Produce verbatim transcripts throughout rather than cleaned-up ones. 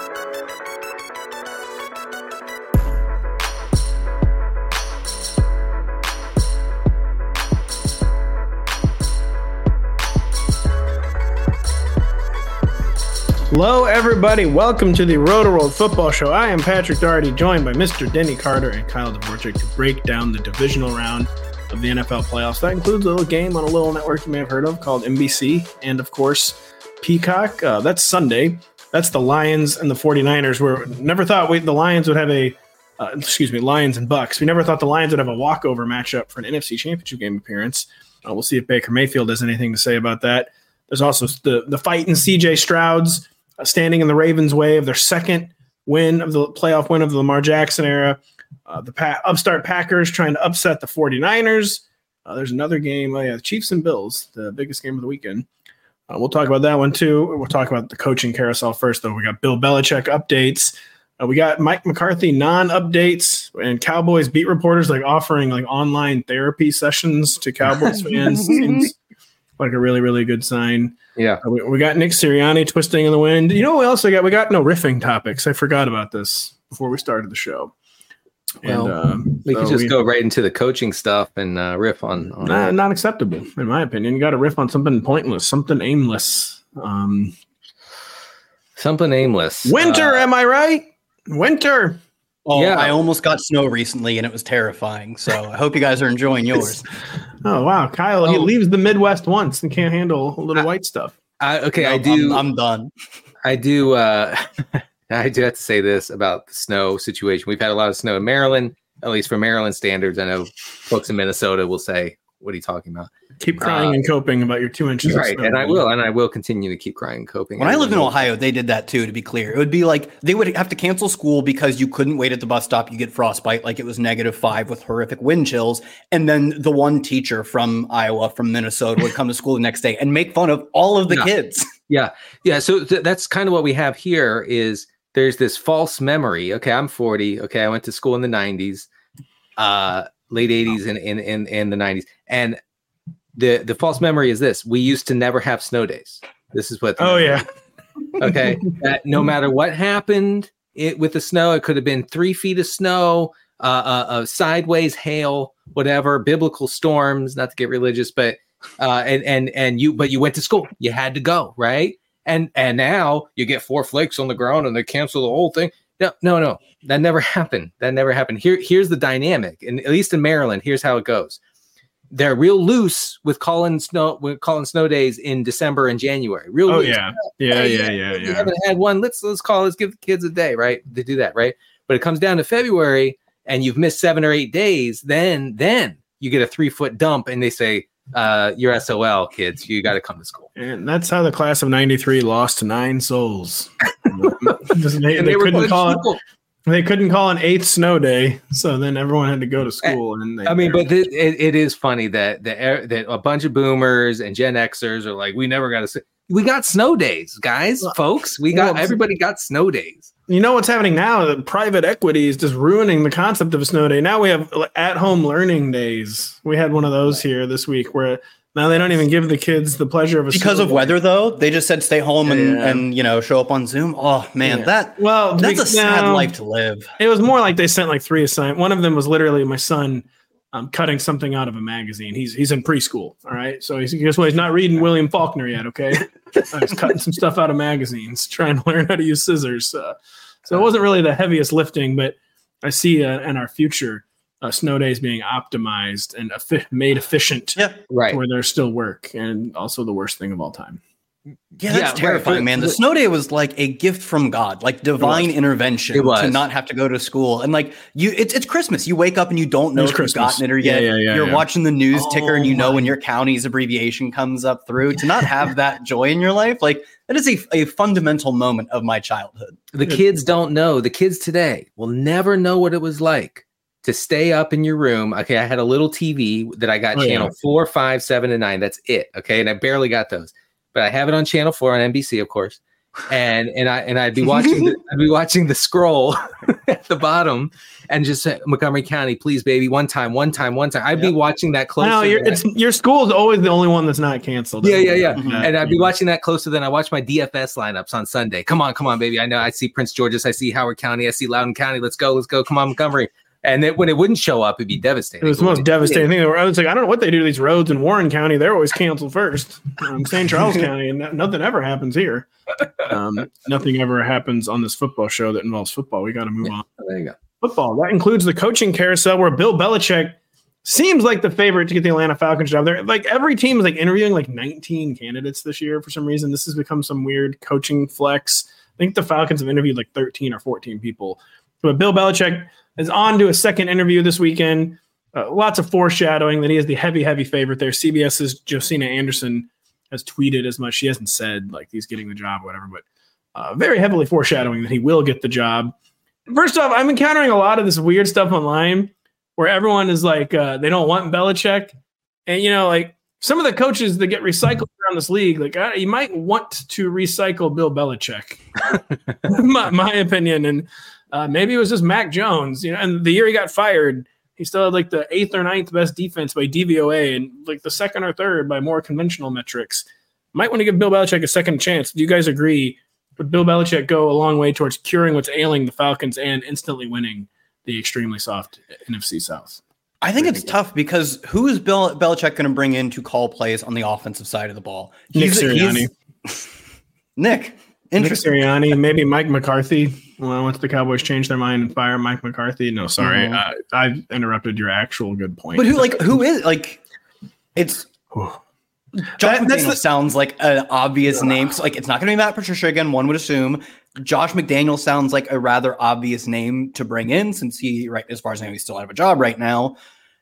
Hello, everybody. Welcome to the Roto-World Football Show. I am Patrick Doherty, joined by Mister Denny Carter and Kyle Dvorak to break down the divisional round of the N F L playoffs. That includes a little game on a little network you may have heard of called N B C and, of course, Peacock. Uh, that's Sunday. That's the Lions and the 49ers. We never thought we, the Lions would have a, uh, excuse me, Lions and Bucks. We never thought the Lions would have a walkover matchup for an N F C Championship game appearance. Uh, we'll see if Baker Mayfield has anything to say about that. There's also the, the fight in C J Stroud's Uh, standing in the Ravens' way of their second win of the playoff win of the Lamar Jackson era. Uh, the pa- upstart Packers trying to upset the 49ers. Uh, there's another game. Oh, yeah, the Chiefs and Bills, the biggest game of the weekend. Uh, we'll talk about that one, too. We'll talk about the coaching carousel first, though. We got Bill Belichick updates. Uh, we got Mike McCarthy non-updates and Cowboys beat reporters like offering like online therapy sessions to Cowboys fans. Seems like a really, really good sign. Yeah. Uh, we, we got Nick Sirianni twisting in the wind. You know what else I got? We got no riffing topics. I forgot about this before we started the show. Well, and, um, we so can just we, go right into the coaching stuff and uh, riff on. on nah, not acceptable, in my opinion. You got to riff on something pointless, something aimless. Um, something aimless. Winter, uh, am I right? Winter. Oh, yeah. I almost got snow recently, and it was terrifying. So I hope you guys are enjoying yours. Oh, wow. Kyle, oh. he leaves the Midwest once and can't handle a little I, white stuff. I, okay, no, I do. I'm, I'm done. I do. Uh, I do have to say this about the snow situation. We've had a lot of snow in Maryland, at least for Maryland standards. I know folks in Minnesota will say, what are you talking about? Keep crying uh, and coping about your two inches right, of snow. And I will, and I will continue to keep crying and coping. When I lived in Ohio, they did that too, to be clear. It would be like they would have to cancel school because you couldn't wait at the bus stop. You get frostbite, like it was negative five with horrific wind chills. And then the one teacher from Iowa, from Minnesota, would come to school the next day and make fun of all of the yeah. kids. Yeah. Yeah. So th- that's kind of what we have here is there's this false memory. Okay, I'm forty. Okay, I went to school in the nineties, uh, late eighties and in, in, in the nineties. And The the false memory is this. We used to never have snow days. This is what. Oh, yeah. Okay. That no matter what happened it, with the snow, it could have been three feet of snow, uh, uh, uh, sideways hail, whatever, biblical storms, not to get religious, but uh, and, and, and you, but you went to school. You had to go, right? And, and now you get four flakes on the ground and they cancel the whole thing. No, no, no. That never happened. That never happened. Here, here's the dynamic. And at least in Maryland, here's how it goes. They're real loose with calling snow with calling snow days in December and January. Real oh loose. yeah, yeah, hey, yeah, yeah, You yeah. haven't had one. Let's let's call. Let's give the kids a day, right? They do that, right? But it comes down to February, and you've missed seven or eight days. Then then you get a three foot dump, and they say, uh, "You're S O L, kids. You got to come to school." And that's how the class of ninety-three lost nine souls. Just, they, and they, they couldn't call it. people. They couldn't call an eighth snow day, so then everyone had to go to school. And they, I mean, but it, it, it is funny that that that a bunch of boomers and Gen Xers are like, we never got to. We got snow days, guys, well, folks. We got well, everybody got snow days. You know what's happening now? The private equity is just ruining the concept of a snow day. Now we have at-home learning days. We had one of those here this week where. Now they don't even give the kids the pleasure of a because of weather, though. They just said stay home and, yeah. and you know show up on Zoom. Oh man, yeah. that well that's a sad now, life to live. It was more like they sent like three assignments. One of them was literally my son um, cutting something out of a magazine. He's he's in preschool, all right. So he's guess what? He's not reading William Faulkner yet. Okay, he's cutting some stuff out of magazines, trying to learn how to use scissors. Uh, so it wasn't really the heaviest lifting, but I see uh, in our future. Uh, snow days being optimized and efi- made efficient, yeah, right, where there's still work, and also the worst thing of all time. Yeah, that's yeah, terrifying, right. man. The snow day was like a gift from God, like divine intervention to not have to go to school. And like you, it's it's Christmas. You wake up and you don't know if you've gotten it or yet. Yeah, yeah, yeah, You're yeah. watching the news oh, ticker and you know when your county's abbreviation comes up through. To not have that joy in your life, like that is a, a fundamental moment of my childhood. The kids don't know. The kids today will never know what it was like to stay up in your room. Okay, I had a little T V that I got oh, channel yeah. four, five, seven, and nine. That's it. Okay, and I barely got those, but I have it on channel four on N B C, of course. and and I and I'd be watching the, I'd be watching the scroll at the bottom, and just say, Montgomery County, please, baby, one time, one time, one time. I'd yep. be watching that close. No, it's your school is always the only one that's not canceled. Yeah, yeah, yeah. Mm-hmm. And I'd be watching that closer than I watch my D F S lineups on Sunday. Come on, come on, baby. I know I see Prince George's, I see Howard County, I see Loudoun County. Let's go, let's go. Come on, Montgomery. And it, when it wouldn't show up, it'd be devastating. It was the most devastating thing. I was like, I don't know what they do to these roads in Warren County. They're always canceled first. Um, Saint Charles County, and nothing ever happens here. Um, nothing ever happens on this football show that involves football. We got to move yeah, on. There you go. Football. That includes the coaching carousel where Bill Belichick seems like the favorite to get the Atlanta Falcons job. There, like every team is like interviewing like nineteen candidates this year for some reason. This has become some weird coaching flex. I think the Falcons have interviewed like thirteen or fourteen people. But Bill Belichick is on to a second interview this weekend. Uh, lots of foreshadowing that he is the heavy, heavy favorite there. CBS's Josina Anderson has tweeted as much. She hasn't said like he's getting the job or whatever, but uh, very heavily foreshadowing that he will get the job. First off, I'm encountering a lot of this weird stuff online where everyone is like, uh, they don't want Belichick. And, you know, like some of the coaches that get recycled around this league, like uh, you might want to recycle Bill Belichick, my, my opinion. And uh, maybe it was just Mac Jones, you know, and the year he got fired, he still had like the eighth or ninth best defense by D V O A and like the second or third by more conventional metrics. Might want to give Bill Belichick a second chance. Do you guys agree? Would Bill Belichick go a long way towards curing what's ailing the Falcons and instantly winning the extremely soft N F C South? I think it's tough because who is Bill Belichick going to bring in to call plays on the offensive side of the ball? He's, Nick Sirianni. Nick. Interesting. Nick Sirianni, maybe Mike McCarthy. Well, once the Cowboys change their mind and fire Mike McCarthy. No, sorry. Mm-hmm. Uh, I interrupted your actual good point. But who, like, who is, like, it's... Josh that, McDaniels the, sounds like an obvious uh, name. So, like, it's not going to be Matt Patricia again, one would assume. Josh McDaniels sounds like a rather obvious name to bring in since he, right, as far as I know, he's still out of a job right now.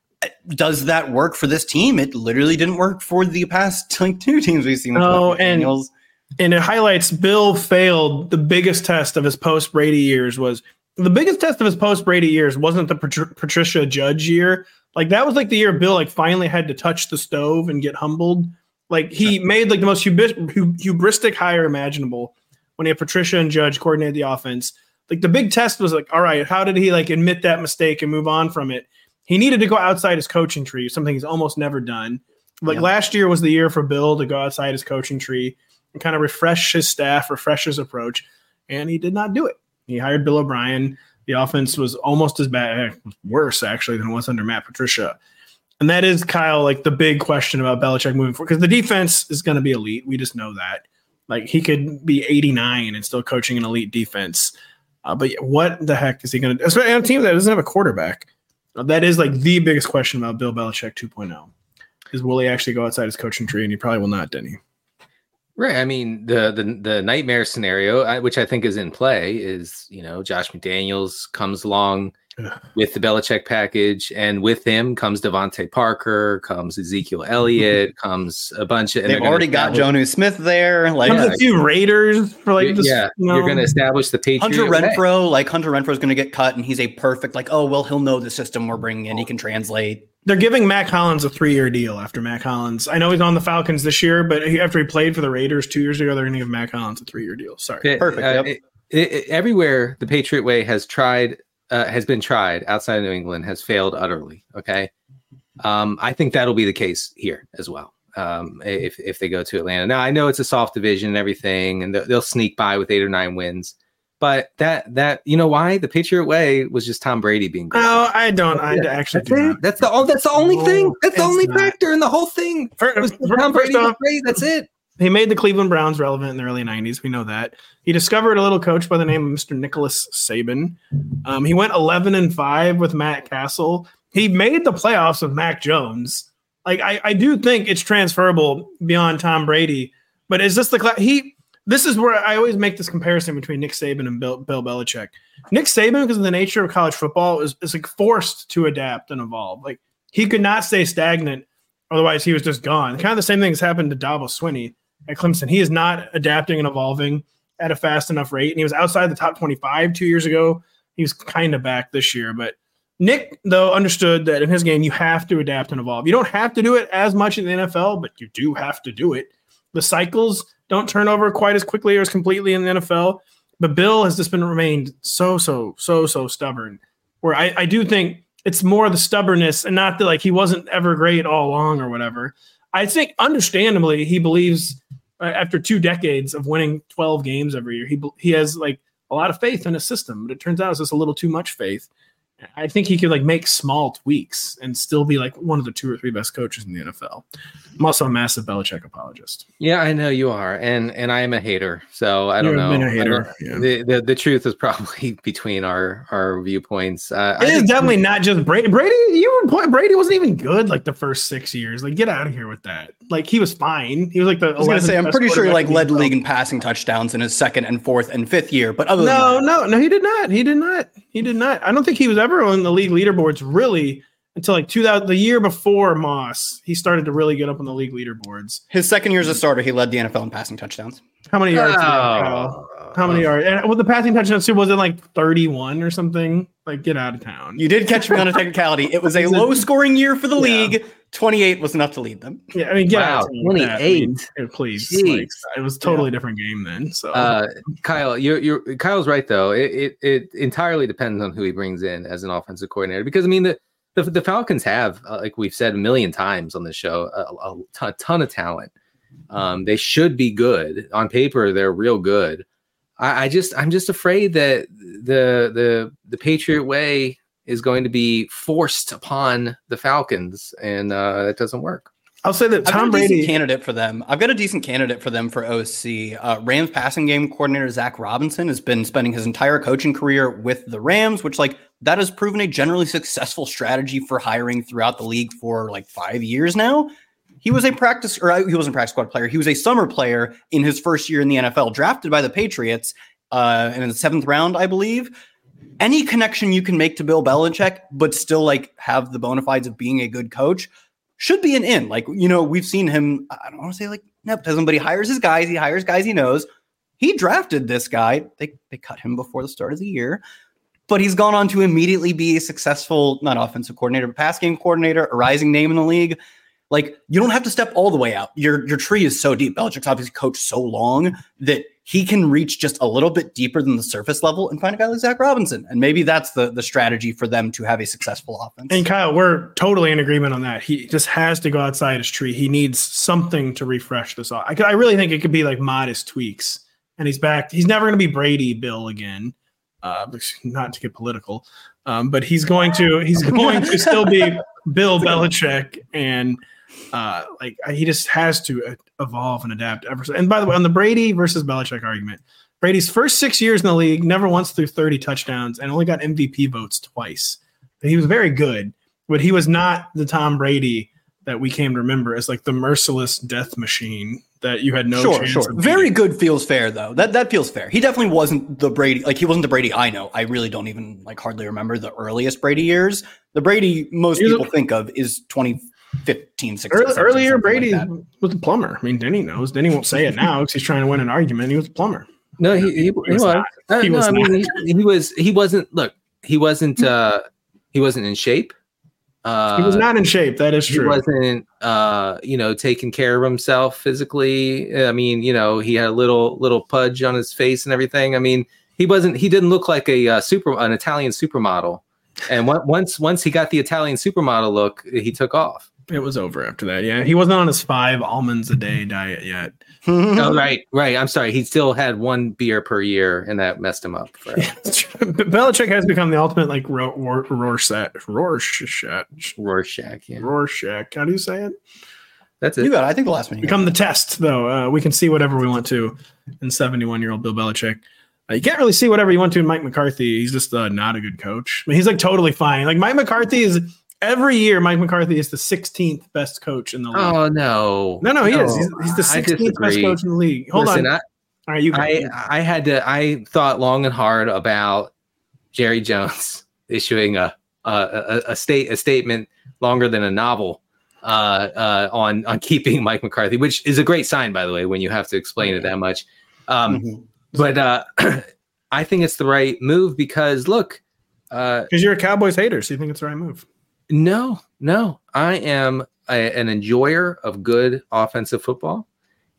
Does that work for this team? It literally didn't work for the past like two teams we've seen. With oh, and, and it highlights Bill failed. The biggest test of his post-Brady years was the biggest test of his post-Brady years wasn't the Pat- Patricia Judge year. Like, that was like the year Bill like finally had to touch the stove and get humbled. Like, he made like the most hubris- hubristic hire imaginable when he had Patricia and Judge coordinate the offense. Like, the big test was like, all right, how did he like admit that mistake and move on from it? He needed to go outside his coaching tree, something he's almost never done. Like, yeah. Last year was the year for Bill to go outside his coaching tree and kind of refresh his staff, refresh his approach, and he did not do it. He hired Bill O'Brien. The offense was almost as bad, worse actually, than it was under Matt Patricia. And that is, Kyle, like the big question about Belichick moving forward, because the defense is going to be elite. We just know that. Like, he could be eighty-nine and still coaching an elite defense. Uh, but what the heck is he going to do? Especially on a team that doesn't have a quarterback. Uh, that is like the biggest question about Bill Belichick two point oh. Is will he actually go outside his coaching tree? And he probably will not, Denny. Right. I mean, the the the nightmare scenario, which I think is in play, is, you know, Josh McDaniels comes along with the Belichick package, and with him comes Devontae Parker, comes Ezekiel Elliott, comes a bunch of. They've already got Jonnu Smith there. Like comes yeah. a few Raiders for like. This, yeah, you know. You're going to establish the Patriot. Hunter Renfrow, like Hunter Renfrow is going to get cut, and he's a perfect like. Oh well, he'll know the system we're bringing in. He can translate. They're giving Mac Hollins a three-year deal after Mac Hollins. I know he's on the Falcons this year, but he, after he played for the Raiders two years ago, they're going to give Mac Hollins a three-year deal. Sorry, it, perfect. Uh, yep. it, it, everywhere the Patriot way has tried. Uh, has been tried outside of New England, has failed utterly. Okay. Um, I think that'll be the case here as well. Um, if, if they go to Atlanta. Now, I know it's a soft division and everything, and they'll, they'll sneak by with eight or nine wins, but that, that, you know why? The Patriot way was just Tom Brady being great. No, I don't. I yeah. actually that's do it. not. That's the, oh, that's the only no, thing. That's the only not. factor in the whole thing. For, was for, Tom Brady off, was great. That's it. He made the Cleveland Browns relevant in the early nineties. We know that. He discovered a little coach by the name of Mister Nicholas Saban. Um, he went eleven and five with Matt Castle. He made the playoffs with Mac Jones. Like, I, I do think it's transferable beyond Tom Brady. But is this the cl- he? This is where I always make this comparison between Nick Saban and Bill, Bill Belichick. Nick Saban, because of the nature of college football, is, is like forced to adapt and evolve. Like, he could not stay stagnant. Otherwise, he was just gone. Kind of the same thing has happened to Dabo Swinney at Clemson. He is not adapting and evolving at a fast enough rate. And he was outside the top twenty-five two years ago. He was kind of back this year. But Nick, though, understood that in his game, you have to adapt and evolve. You don't have to do it as much in the N F L, but you do have to do it. The cycles don't turn over quite as quickly or as completely in the N F L. But Bill has just been remained so, so, so, so stubborn. Where I, I do think it's more the stubbornness and not that like he wasn't ever great all along or whatever. I think understandably he believes uh, after two decades of winning twelve games every year, he he has like a lot of faith in his system. But it turns out it's just a little too much faith. I think he could like make small tweaks and still be like one of the two or three best coaches in the N F L. I'm also a massive Belichick apologist. Yeah, I know you are, and and I am a hater. So I don't You've know. Been a hater. Yeah. The, the the truth is probably between our our viewpoints. Uh, it I is definitely not just Brady. Brady, you were Brady wasn't even good like the first six years. Like, get out of here with that. Like, he was fine. He was like the. I was gonna say, I'm pretty sure he like led the league in passing touchdowns in his second and fourth and fifth year. But other no, than that, no, no, he did not. He did not. He did not. I don't think he was ever on the league leaderboards really until like two thousand, the year before Moss. He started to really get up on the league leaderboards. His second year as a starter, he led the N F L in passing touchdowns. How many yards? Oh. How many yards? And with the passing touchdowns too, was it like thirty-one or something? Like, get out of town. You did catch me on a technicality. It was a low-scoring year for the yeah. league. twenty-eight was enough to lead them. Yeah, I mean, get wow, out. twenty-eight. I mean, please. Like, it was a totally yeah. different game then. So, uh, Kyle, you're, you're Kyle's right though. It, it it entirely depends on who he brings in as an offensive coordinator. Because I mean, the the, the Falcons have, uh, like we've said a million times on the show, a, a ton, ton of talent. Um, they should be good on paper. They're real good. I, I just I'm just afraid that the the the Patriot way is going to be forced upon the Falcons, and uh, that doesn't work. I'll say that Tom I've got a Brady decent candidate for them. I've got a decent candidate for them for O C. Uh, Rams passing game coordinator Zach Robinson has been spending his entire coaching career with the Rams, which like that has proven a generally successful strategy for hiring throughout the league for like five years now. He was a practice, or he wasn't a practice squad player. He was a summer player in his first year in the N F L, drafted by the Patriots uh, in the seventh round, I believe. Any connection you can make to Bill Belichick, but still like have the bona fides of being a good coach, should be an in. Like, you know, we've seen him, I don't want to say like nepotism, but he hires his guys. He hires guys he knows. He drafted this guy. They they cut him before the start of the year, but he's gone on to immediately be a successful, not offensive coordinator, but pass game coordinator, a rising name in the league. Like, you don't have to step all the way out. Your your tree is so deep. Belichick's obviously coached so long that he can reach just a little bit deeper than the surface level and find a guy like Zach Robinson. And maybe that's the, the strategy for them to have a successful offense. And Kyle, we're totally in agreement on that. He just has to go outside his tree. He needs something to refresh this. I, I really think it could be like modest tweaks. And he's back. He's never going to be Brady Bill again. Uh, not to get political, um, but he's going to he's going to still be Bill Belichick, and uh, like he just has to evolve and adapt ever so. And by the way, on the Brady versus Belichick argument, Brady's first six years in the league never once threw thirty touchdowns and only got M V P votes twice. He was very good, but he was not the Tom Brady that we came to remember as like the merciless death machine that you had no sure, chance sure. of Very good feels fair though. That that feels fair. He definitely wasn't the Brady, like he wasn't the Brady I know. I really don't even like hardly remember the earliest Brady years. The Brady most He's people a, think of is twenty fifteen, sixteen. Early, earlier Brady like was a plumber. I mean, Denny knows. Denny won't say it now because he's trying to win an argument. He was a plumber. No, he he, he was. He was, uh, he no, was I mean, he, he was he wasn't look, he wasn't uh he wasn't in shape. Uh, he was not in shape. That is true. He wasn't, uh, you know, taking care of himself physically. I mean, you know, he had a little little pudge on his face and everything. I mean, he wasn't. He didn't look like a uh, super an Italian supermodel. And once once he got the Italian supermodel look, he took off. It was over after that. Yeah, he wasn't on his five almonds a day diet yet. Oh, right, right. I'm sorry. He still had one beer per year, and that messed him up. Belichick has become the ultimate like Ro- Ro- Rorschach, Rorschach, Rorschach, yeah. Rorschach. How do you say it? That's it. You got it. I think the last one. Become the test, though. Uh, we can see whatever we want to in seventy-one-year-old Bill Belichick. Uh, you can't really see whatever you want to in Mike McCarthy. He's just uh, not a good coach. I mean, he's like totally fine. Like Mike McCarthy is. Every year, Mike McCarthy is the sixteenth best coach in the league. Oh, no. No, no, he no. is. He's, he's the sixteenth best coach in the league. Hold Listen, on. I, All right, you go. I, I had to, I thought long and hard about Jerry Jones issuing a a, a, state, a statement longer than a novel uh, uh, on, on keeping Mike McCarthy, which is a great sign, by the way, when you have to explain it that much. Um, mm-hmm. But uh, I think it's the right move because, look. Because uh, you're a Cowboys hater, so you think it's the right move. No, no. I am a, an enjoyer of good offensive football.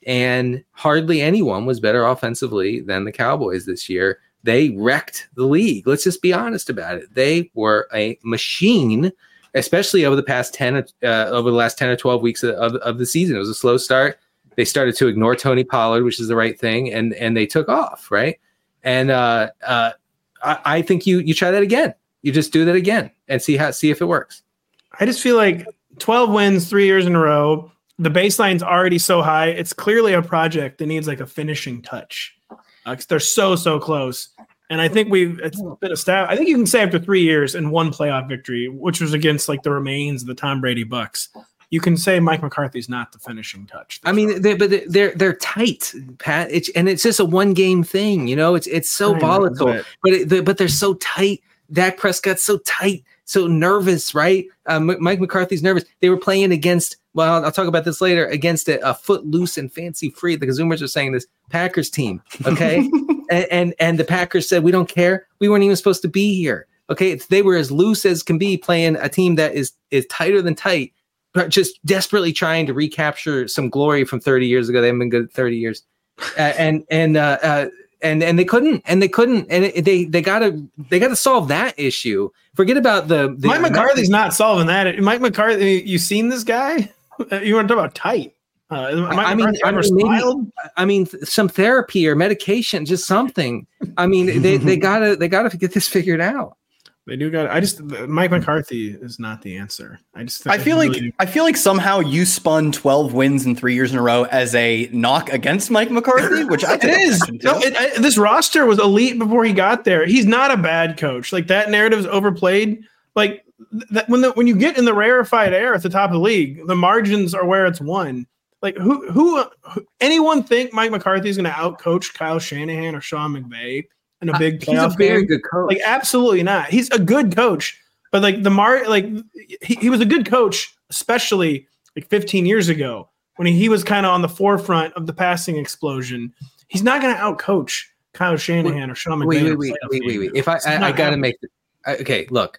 and hardly anyone was better offensively than the Cowboys this year. They wrecked the league. Let's just be honest about it. They were a machine, especially over the past ten, uh, over the last ten or twelve weeks of, of, of the season. It was a slow start. They started to ignore Tony Pollard, which is the right thing, and and they took off, right? And uh, uh, I, I think you you try that again. You just do that again and see how see if it works. I just feel like twelve wins, three years in a row. The baseline's already so high. It's clearly a project that needs like a finishing touch. Uh, they're so so close. And I think we've it's been established. I think you can say after three years and one playoff victory, which was against like the remains of the Tom Brady Bucks, you can say Mike McCarthy's not the finishing touch. I mean, they, but they're they're tight, Pat. It's, and it's just a one game thing, you know. It's it's so I volatile, know, but but, it, but they're so tight. Dak Prescott's so tight, so nervous, right? Um, Mike McCarthy's nervous. They were playing against. Well, I'll, I'll talk about this later. Against a, a footloose and fancy free. The Zoomers are saying this Packers team, okay. And, and and the Packers said, we don't care. We weren't even supposed to be here. Okay, it's, they were as loose as can be playing a team that is is tighter than tight, but just desperately trying to recapture some glory from thirty years ago. They haven't been good at thirty years, uh, and and uh, uh, and and they couldn't, and they couldn't, and it, they they gotta they gotta solve that issue. Forget about the, the Mike McCarthy's not solving that. Mike McCarthy, you seen this guy? You want to talk about tight? Uh, I mean, I mean, maybe, I mean, some therapy or medication, just something. I mean, they, they gotta they gotta get this figured out. They do got. I just Mike McCarthy is not the answer. I just. I feel really, like I feel like somehow you spun twelve wins in three years in a row as a knock against Mike McCarthy, which I it is. No, it, it, this roster was elite before he got there. He's not a bad coach. Like that narrative is overplayed. Like that when the when you get in the rarefied air at the top of the league, the margins are where it's won. Like who, who, who anyone think Mike McCarthy is going to outcoach Kyle Shanahan or Sean McVay in a big playoff He's a very game? good coach. Like absolutely not. He's a good coach, but like the mar, like he, he was a good coach, especially like fifteen years ago when he, he was kind of on the forefront of the passing explosion. He's not going to outcoach Kyle Shanahan wait, or Sean McVay. Wait, wait, wait, wait, wait, wait. If I, I, I got to make the, okay, look.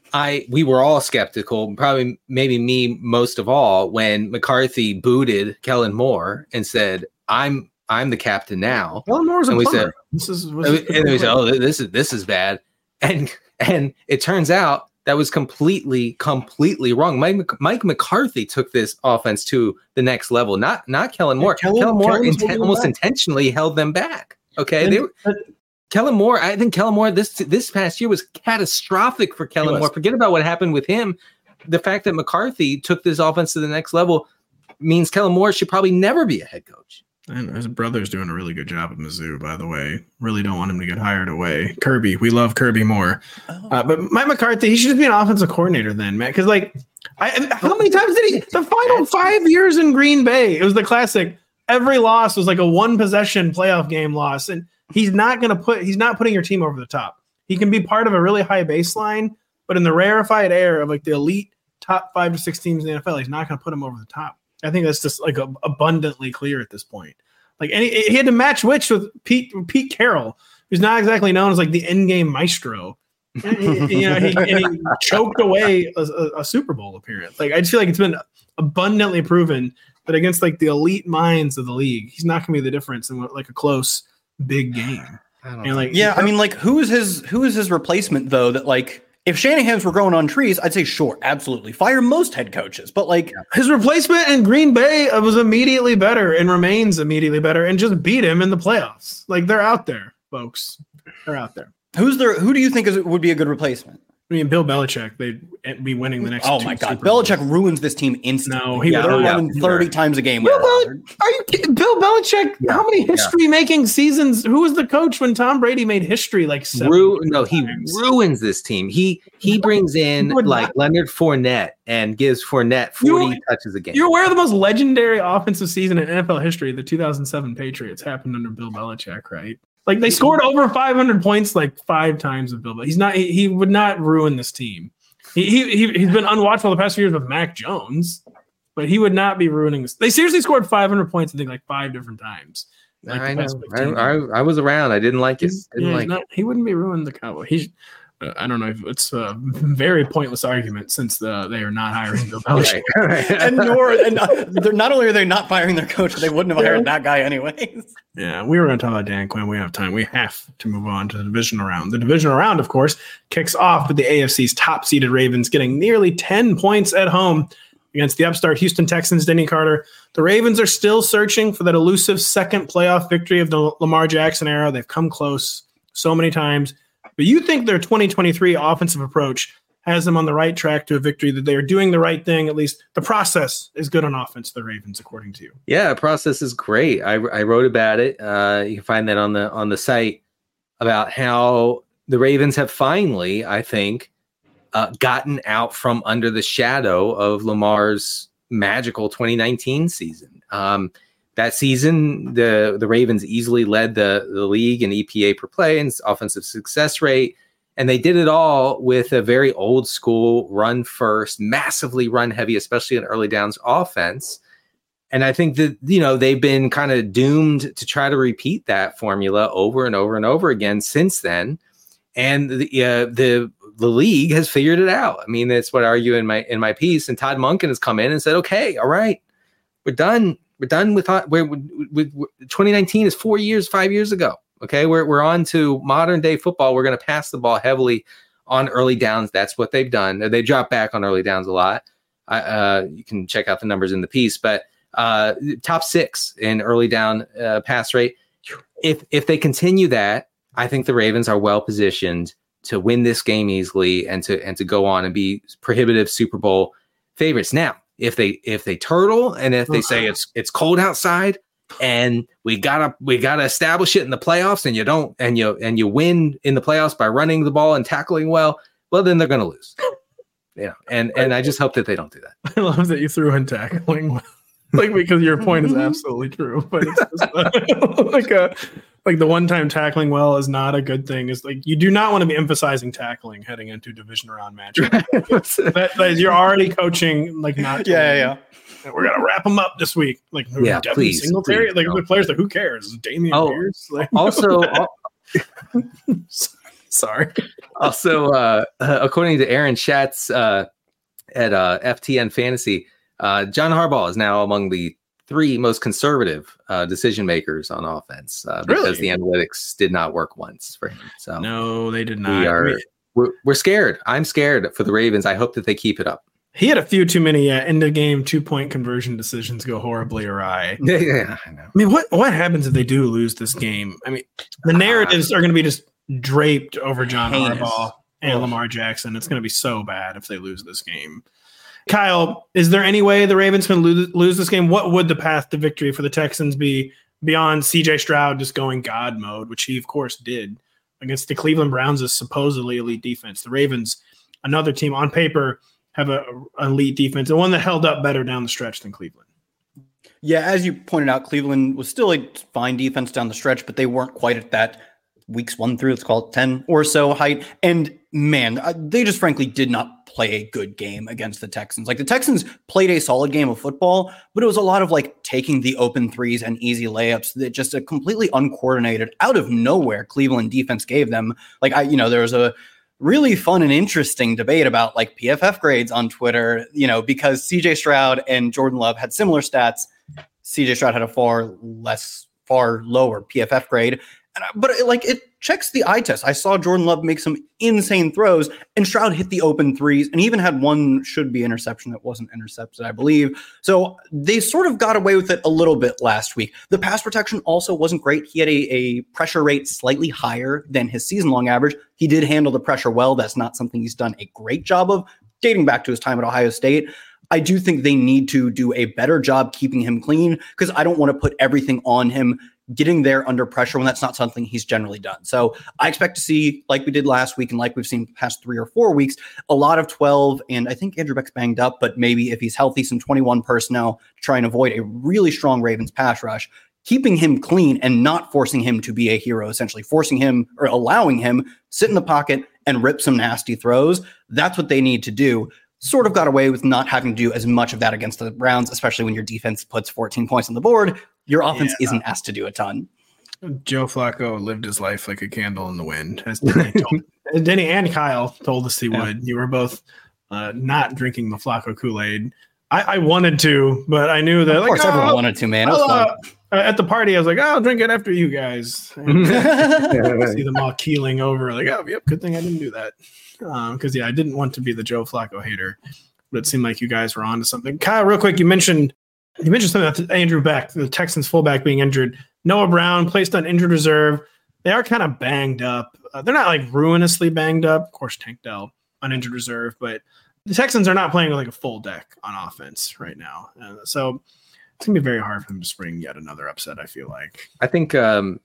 I we were all skeptical, probably maybe me most of all, when McCarthy booted Kellen Moore and said, "I'm I'm the captain now." Kellen Moore's a and we plumber. said, "This is," and we said, "Oh, this is this is bad," and and it turns out that was completely completely wrong. Mike Mike McCarthy took this offense to the next level, not not Kellen Moore. Yeah, Kellen, Kellen Moore inten- almost back. intentionally held them back. Okay, and, they were. But, Kellen Moore, I think Kellen Moore this this past year was catastrophic for Kellen Moore. Forget about what happened with him. The fact that McCarthy took this offense to the next level means Kellen Moore should probably never be a head coach. And his brother's doing a really good job at Mizzou, by the way. Really don't want him to get hired away. Kirby, we love Kirby Moore. Oh. Uh, but Mike McCarthy, he should just be an offensive coordinator then, man. Because, like, I, how many times did he – the final five years in Green Bay, it was the classic. Every loss was like a one-possession playoff game loss. And he's not going to put – he's not putting your team over the top. He can be part of a really high baseline, but in the rarefied air of, like, the elite top five to six teams in the N F L, he's not going to put them over the top. I think that's just like a, abundantly clear at this point. Like, and he, he had to match which with Pete Pete Carroll, who's not exactly known as like the end game maestro. And he, you know, he, and he choked away a, a, a Super Bowl appearance. Like, I just feel like it's been abundantly proven that against like the elite minds of the league, he's not going to be the difference in like a close big game. I don't know. Like, yeah, I mean, like, who is his who is his replacement though? That like. If Shanahan's were growing on trees, I'd say sure, absolutely. Fire most head coaches. But like his replacement in Green Bay was immediately better and remains immediately better and just beat him in the playoffs. Like they're out there, folks. They're out there. Who's there? Who do you think is would be a good replacement? I mean, Bill Belichick, they'd be winning the next. Oh my God, Belichick ruins this team instantly. No, he yeah, would yeah, win thirty yeah. times a game. Bill Bel- are you kidding? Bill Belichick? Yeah, how many history-making yeah. seasons? Who was the coach when Tom Brady made history? Like seven Ru- no, he ruins this team. He he brings in like not. Leonard Fournette and gives Fournette forty you, touches a game. You're aware of the most legendary offensive season in N F L history? The two thousand seven Patriots happened under Bill Belichick, right? Like they scored over five hundred points like five times with Bill Belichick. He's not. He, he would not ruin this team. He, he, he's been unwatchable the past few years with Mac Jones, but he would not be ruining this. They seriously scored five hundred points, I think, like five different times. Like I know. I, I, I was around. I didn't like it. Didn't yeah, like not, it. He wouldn't be ruining the Cowboys. He's, uh, I don't know if it's a very pointless argument since the, they are not hiring Bill Belichick. and nor, and uh, they're not only are they not firing their coach, they wouldn't have hired that guy anyways. Yeah, we were going to talk about Dan Quinn. We have time. We have to move on to the divisional round. The divisional round, of course, kicks off with the A F C's top-seeded Ravens getting nearly ten points at home against the upstart Houston Texans. Denny Carter. The Ravens are still searching for that elusive second playoff victory of the Lamar Jackson era. They've come close so many times. But you think their twenty twenty-three offensive approach has them on the right track to a victory, that they are doing the right thing? At least the process is good on offense, the Ravens, according to you. Yeah, the process is great. I, I wrote about it. Uh, you can find that on the on the site about how the Ravens have finally, I think, uh, gotten out from under the shadow of Lamar's magical twenty nineteen season. Um, that season, the, the Ravens easily led the, the league in E P A per play and offensive success rate. And they did it all with a very old school run first, massively run heavy, especially in early downs offense. And I think that, you know, they've been kind of doomed to try to repeat that formula over and over and over again since then. And the uh, the the league has figured it out. I mean, that's what I argue in my in my piece. And Todd Monken has come in and said, okay, all right, we're done. We're done with, we're, with, with twenty nineteen is four years, five years ago. Okay, we're we're on to modern day football. We're going to pass the ball heavily on early downs. That's what they've done. They drop back on early downs a lot. I, uh, you can check out the numbers in the piece, but uh, top six in early down uh, pass rate. If if they continue that, I think the Ravens are well positioned to win this game easily and to and to go on and be prohibitive Super Bowl favorites. Now, if they if they turtle and if they say it's it's cold outside, and we gotta we gotta establish it in the playoffs, and you don't and you and you win in the playoffs by running the ball and tackling well, well then they're gonna lose. Yeah, and and I just hope that they don't do that. I love that you threw in tackling, like, because your point is absolutely true. But it's just uh, like a like the one time tackling well is not a good thing. Is like you do not want to be emphasizing tackling heading into division round matchup. that, that you're already coaching like not. Yeah, yeah. We're gonna wrap them up this week. Like, yeah, please, Singletary, please, like no. the players that who cares? Damian oh, Pierce. Like, also, sorry. Also, uh, according to Aaron Schatz uh, at uh, F T N Fantasy, uh, John Harbaugh is now among the three most conservative uh, decision makers on offense uh, because really? the analytics did not work once for him. So no, they did not. We are, we're, we're scared. I'm scared for the Ravens. I hope that they keep it up. He had a few too many uh, end of game two point conversion decisions go horribly awry. Yeah, yeah, I know. I mean, what what happens if they do lose this game? I mean, the narratives uh, are going to be just draped over John heinous. Harbaugh and oh. Lamar Jackson. It's going to be so bad if they lose this game. Kyle, is there any way the Ravens can lose, lose this game? What would the path to victory for the Texans be beyond C J Stroud just going God mode, which he of course did against the Cleveland Browns' supposedly elite defense? The Ravens, another team on paper, have a, a elite defense, and one that held up better down the stretch than Cleveland. Yeah, as you pointed out, Cleveland was still a fine defense down the stretch, but they weren't quite at that weeks one through, let's call it ten or so height. And man, they just frankly did not play a good game against the Texans. Like the Texans played a solid game of football, but it was a lot of like taking the open threes and easy layups that just a completely uncoordinated, out of nowhere Cleveland defense gave them. Like I, you know, there was a really fun and interesting debate about like P F F grades on Twitter, you know, because C J Stroud and Jordan Love had similar stats. C J Stroud had a far less, far lower P F F grade. And, but it, like it checks the eye test. I saw Jordan Love make some insane throws and Stroud hit the open threes and even had one should be interception that wasn't intercepted, I believe. So they sort of got away with it a little bit last week. The pass protection also wasn't great. He had a, a pressure rate slightly higher than his season long average. He did handle the pressure well. That's not something he's done a great job of dating back to his time at Ohio State. I do think they need to do a better job keeping him clean because I don't want to put everything on him getting there under pressure when that's not something he's generally done. So I expect to see, like we did last week and like we've seen past three or four weeks, a lot of twelve, and I think Andrew Beck's banged up, but maybe if he's healthy, some twenty-one personnel to try and avoid a really strong Ravens pass rush, keeping him clean and not forcing him to be a hero, essentially forcing him or allowing him sit in the pocket and rip some nasty throws. That's what they need to do. Sort of got away with not having to do as much of that against the Browns, especially when your defense puts fourteen points on the board. Your offense yeah. isn't asked to do a ton. Joe Flacco lived his life like a candle in the wind, as Denny told, Denny and Kyle told us he yeah. would. You were both uh, not drinking the Flacco Kool-Aid. I, I wanted to, but I knew that. Of course, like, everyone oh, wanted to, man. It was fun. Uh, at the party, I was like, oh, "I'll drink it after you guys." And see them all keeling over, like, "Oh, yep, good thing I didn't do that." Because um, yeah, I didn't want to be the Joe Flacco hater, but it seemed like you guys were onto something. Kyle, real quick, you mentioned you mentioned something about Andrew Beck, the Texans fullback, being injured. Noah Brown placed on injured reserve. They are kind of banged up. Uh, they're not like ruinously banged up. Of course, Tank Dell on injured reserve, but the Texans are not playing with like a full deck on offense right now. Uh, so it's going to be very hard for them to spring yet another upset, I feel like. I think, um,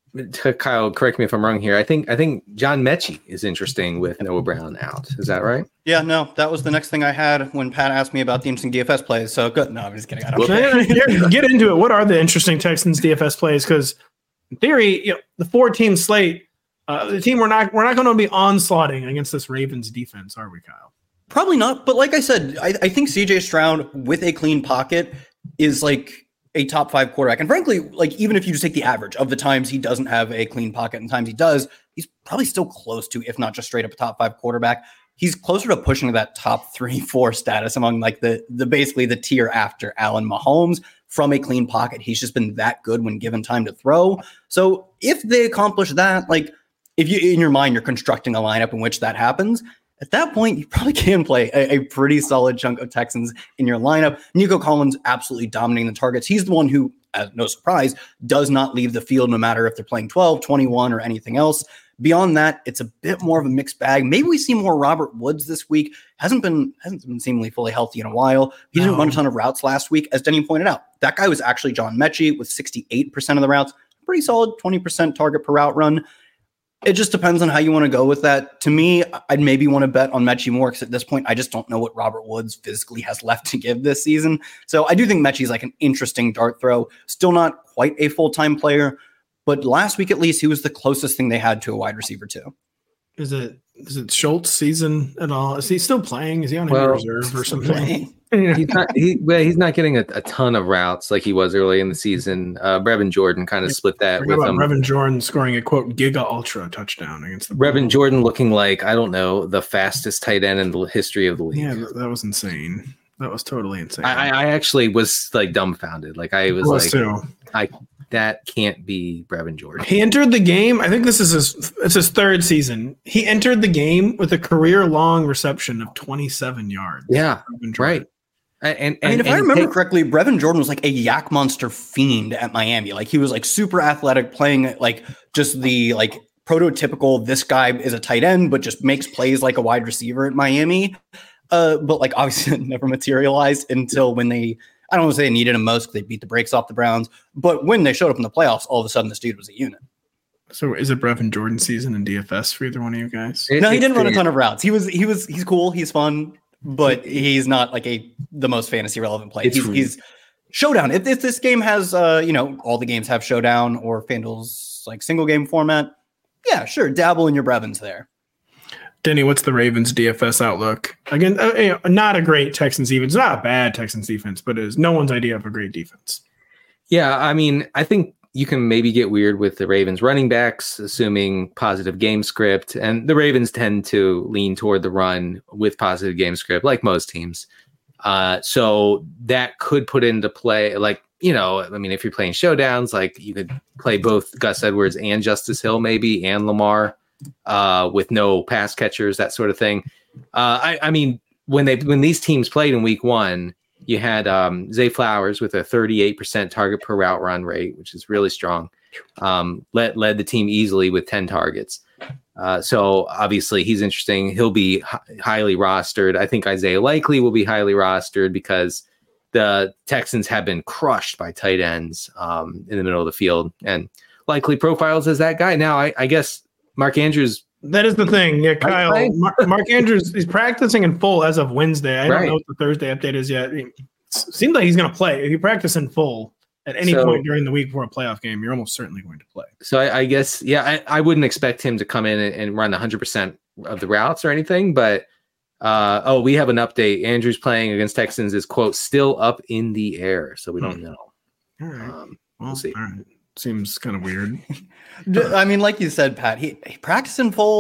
Kyle, correct me if I'm wrong here. I think I think John Mechie is interesting with Noah Brown out. Is that right? Yeah, no, that was the next thing I had when Pat asked me about the interesting D F S plays. So good. No, I'm just kidding. I don't well, get into it. What are the interesting Texans D F S plays? Because in theory, you know, the four-team slate, uh, the team we're not we're not going to be onslaughting against this Ravens defense, are we, Kyle? Probably not, but like I said, I, I think C J Stroud with a clean pocket is like a top five quarterback. And frankly, like even if you just take the average of the times he doesn't have a clean pocket and times he does, he's probably still close to, if not just straight up a top five quarterback. He's closer to pushing that top three, four status among like the the basically the tier after Allen Mahomes from a clean pocket. He's just been that good when given time to throw. So if they accomplish that, like if you in your mind you're constructing a lineup in which that happens, at that point, you probably can play a, a pretty solid chunk of Texans in your lineup. Nico Collins absolutely dominating the targets. He's the one who, uh, no surprise, does not leave the field no matter if they're playing twelve, twenty-one, or anything else. Beyond that, it's a bit more of a mixed bag. Maybe we see more Robert Woods this week. Hasn't been hasn't been seemingly fully healthy in a while. He didn't no. run a ton of routes last week, as Denny pointed out. That guy was actually John Mechie with sixty-eight percent of the routes. Pretty solid, twenty percent target per route run. It just depends on how you want to go with that. To me, I'd maybe want to bet on Mechie more because at this point, I just don't know what Robert Woods physically has left to give this season. So I do think Mechie's like an interesting dart throw. Still not quite a full-time player, but last week at least, he was the closest thing they had to a wide receiver too. Is it is it Schultz season at all? Is he still playing? Is he on well, reserve or something? he's not. He, well, he's not getting a, a ton of routes like he was early in the season. Uh, Brevin Jordan kind of split that with him. Brevin Jordan scoring a quote Giga Ultra touchdown against the Brevin Jordan looking like I don't know the fastest tight end in the history of the league. Yeah, that was insane. That was totally insane. I, I actually was like dumbfounded. Like I was, was like, too. I. That can't be Brevin Jordan. He entered the game. I think this is his. It's his third season. He entered the game with a career-long reception of twenty-seven yards. Yeah, right. And, and I mean, if and I remember take, correctly, Brevin Jordan was like a yak monster fiend at Miami. Like he was like super athletic, playing like just the like prototypical. This guy is a tight end, but just makes plays like a wide receiver at Miami. Uh, but like obviously it never materialized until when they. I don't want to say they needed him most because they beat the brakes off the Browns, but when they showed up in the playoffs, all of a sudden this dude was a unit. So is it Brevin Jordan season in D F S for either one of you guys? It, no, he didn't run a ton of routes. He was he was he's cool, he's fun, but he's not like a the most fantasy relevant play. He's, he's showdown. If, if this game has uh you know all the games have showdown or FanDuel's like single game format, yeah, sure, dabble in your Brevins there. Denny, what's the Ravens D F S outlook? Again, uh, you know, not a great Texans defense. Not a bad Texans defense, but it is no one's idea of a great defense. Yeah, I mean, I think you can maybe get weird with the Ravens running backs, assuming positive game script. And the Ravens tend to lean toward the run with positive game script, like most teams. Uh, so that could put into play, like, you know, I mean, if you're playing showdowns, like you could play both Gus Edwards and Justice Hill, maybe, and Lamar. Uh, with no pass catchers, that sort of thing. Uh, I, I mean, when they when these teams played in week one, you had um, Zay Flowers with a thirty-eight percent target per route run rate, which is really strong. Um, led led the team easily with ten targets. Uh, so obviously he's interesting. He'll be h- highly rostered. I think Isaiah Likely will be highly rostered because the Texans have been crushed by tight ends um, in the middle of the field, and Likely profiles as that guy. Now, I, I guess. Mark Andrews. That is the thing. Yeah, Kyle. Right. Mark, Mark Andrews is practicing in full as of Wednesday. I right. don't know what the Thursday update is yet. It seems like he's going to play. If you practice in full at any so, point during the week before a playoff game, you're almost certainly going to play. So I, I guess, yeah, I, I wouldn't expect him to come in and, and run one hundred percent of the routes or anything. But, uh, oh, we have an update. Andrews playing against Texans is, quote, still up in the air. So we don't hmm. know. All right. Um, we'll, we'll see. All right. Seems kind of weird. I mean, like you said, Pat, he, he practiced in full.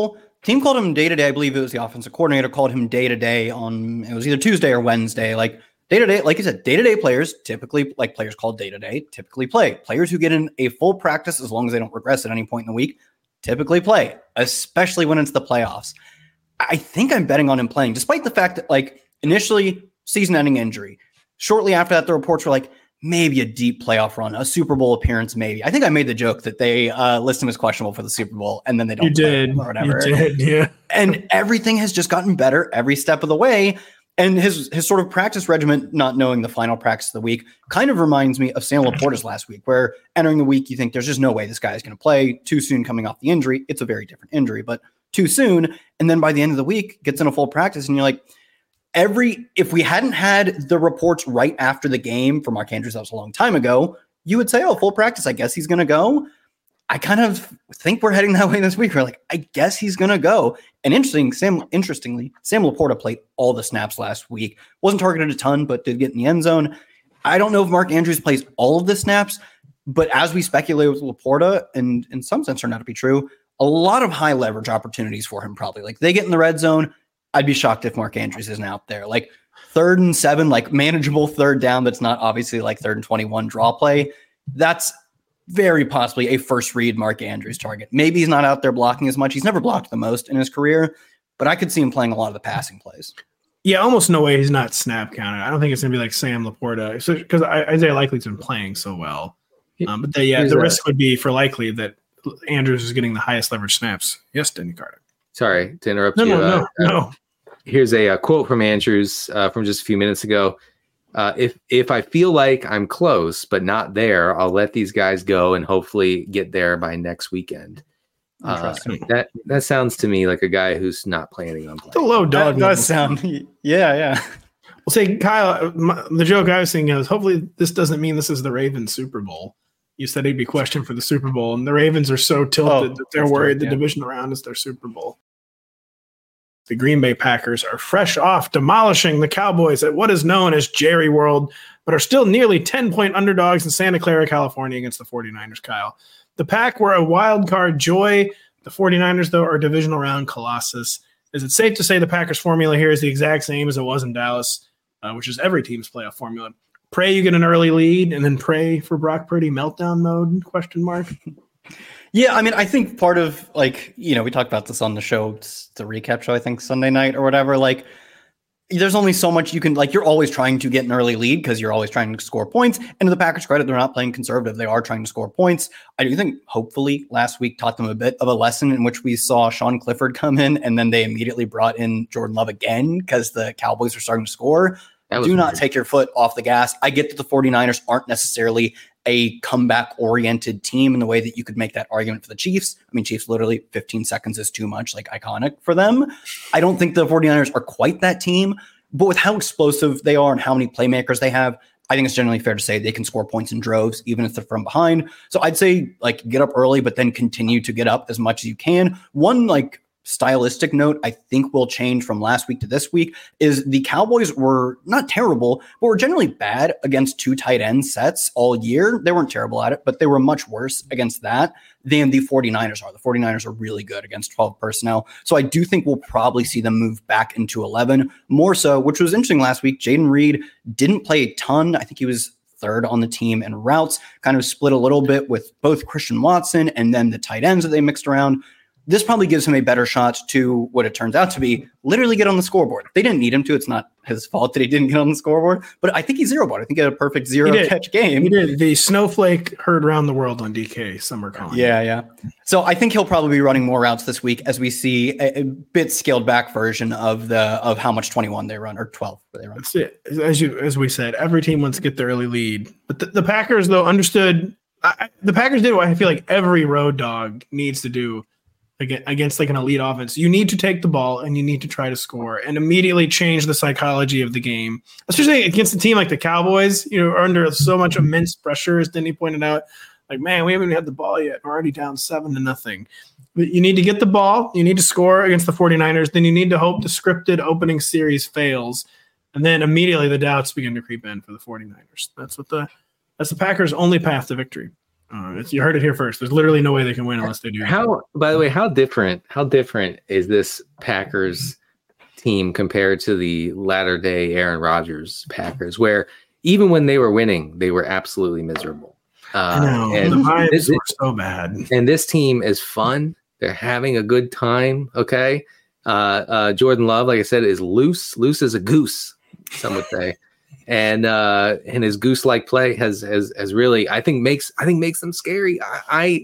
team called him day to day. I believe it was the offensive coordinator called him day to day on, it was either Tuesday or Wednesday. Like day to day, like you said, day to day players typically, like players called day to day, typically play. Players who get in a full practice, as long as they don't regress at any point in the week, typically play, especially when it's the playoffs. I think I'm betting on him playing, despite the fact that, like, initially season ending injury. Shortly after that, the reports were like, maybe a deep playoff run, a Super Bowl appearance, maybe. I think I made the joke that they uh, list him as questionable for the Super Bowl, and then they don't. You did, or whatever. You did, yeah. And everything has just gotten better every step of the way. And his his sort of practice regimen, not knowing the final practice of the week, kind of reminds me of Sam Laporta's last week, where entering the week, you think there's just no way this guy is going to play. Too soon coming off the injury. It's a very different injury, but too soon. And then by the end of the week, gets in a full practice, and you're like, Every if we hadn't had the reports right after the game for Mark Andrews, that was a long time ago, you would say, oh, full practice, I guess he's going to go. I kind of think we're heading that way this week. We're like, I guess he's going to go. And interesting, Sam, interestingly, Sam Laporta played all the snaps last week. Wasn't targeted a ton, but did get in the end zone. I don't know if Mark Andrews plays all of the snaps, but as we speculate with Laporta, and in some sense turned out to be true, a lot of high leverage opportunities for him probably. Like they get in the red zone, I'd be shocked if Mark Andrews isn't out there. Like third and seven, like manageable third down that's not obviously like third and twenty-one draw play. That's very possibly a first read Mark Andrews target. Maybe he's not out there blocking as much. He's never blocked the most in his career, but I could see him playing a lot of the passing plays. Yeah, almost no way he's not snap counted. I don't think it's going to be like Sam Laporta because so, Isaiah Likely's been playing so well. Um, but the, yeah, the risk would be for Likely that Andrews is getting the highest leverage snaps. Yes, Denny Carter. Sorry to interrupt no, you. No, no, uh, no. Uh, here's a, a quote from Andrews uh, from just a few minutes ago. Uh, if if I feel like I'm close but not there, I'll let these guys go and hopefully get there by next weekend. Uh, that that sounds to me like a guy who's not planning on playing. It's a low dog. That does sound. Yeah, yeah. Well, say Kyle. My, the joke I was thinking is, hopefully this doesn't mean this is the Ravens Super Bowl. You said he'd be questioned for the Super Bowl, and the Ravens are so tilted oh, that they're worried true, yeah. the division around is their Super Bowl. The Green Bay Packers are fresh off demolishing the Cowboys at what is known as Jerry World, but are still nearly ten-point underdogs in Santa Clara, California against the 49ers, Kyle. The Pack were a wild card joy. The 49ers, though, are a divisional round colossus. Is it safe to say the Packers formula here is the exact same as it was in Dallas, uh, which is every team's playoff formula? Pray you get an early lead and then pray for Brock Purdy meltdown mode, question mark? Yeah, I mean, I think part of, like, you know, we talked about this on the show, the recap show, I think, Sunday night or whatever. Like, there's only so much you can, like, you're always trying to get an early lead because you're always trying to score points. And to the Packers' credit, they're not playing conservative. They are trying to score points. I do think, hopefully, last week taught them a bit of a lesson in which we saw Sean Clifford come in and then they immediately brought in Jordan Love again because the Cowboys were starting to score. Do weird. Not take your foot off the gas. I get that the 49ers aren't necessarily a comeback-oriented team in the way that you could make that argument for the Chiefs. I mean, Chiefs literally fifteen seconds is too much, like iconic for them. I don't think the 49ers are quite that team, but with how explosive they are and how many playmakers they have, I think it's generally fair to say they can score points in droves, even if they're from behind. So I'd say, like, get up early, but then continue to get up as much as you can. One, like, stylistic note I think will change from last week to this week is the Cowboys were not terrible, but were generally bad against two tight end sets all year. They weren't terrible at it, but they were much worse against that than the 49ers are. The 49ers are really good against twelve personnel. So I do think we'll probably see them move back into eleven more so, which was interesting last week. Jayden Reed didn't play a ton. I think he was third on the team in routes, kind of split a little bit with both Christian Watson and then the tight ends that they mixed around. This probably gives him a better shot to what it turns out to be, literally get on the scoreboard. They didn't need him to. It's not his fault that he didn't get on the scoreboard, but I think he zeroed. I think he had a perfect zero catch game. He did. The snowflake heard around the world on D K, summer calling. Yeah, yeah. So I think he'll probably be running more routes this week as we see a, a bit scaled back version of the of how much twenty-one they run or twelve they run. That's it. As you as we said, every team wants to get their early lead, but the, the Packers though understood. I, the Packers did what I feel like every road dog needs to do against like an elite offense. You need to take the ball and you need to try to score and immediately change the psychology of the game, especially against a team like the Cowboys, you know, are under so much immense pressure, as Denny pointed out. Like, man, we haven't had the ball yet. We're already down seven to nothing. But you need to get the ball. You need to score against the 49ers. Then you need to hope the scripted opening series fails. And then immediately the doubts begin to creep in for the 49ers. That's what the, that's the Packers' only path to victory. Uh, it's, you heard it here first. There's literally no way they can win unless they do. How, by the way, how different, how different is this Packers team compared to the latter day Aaron Rodgers Packers, where even when they were winning, they were absolutely miserable. Uh, I know. And the vibes this, were so bad. And this team is fun. They're having a good time. Okay. Uh, uh, Jordan Love, like I said, is loose, loose as a goose, some would say. And uh, and his goose-like play has has has really, I think makes I think makes them scary. I, I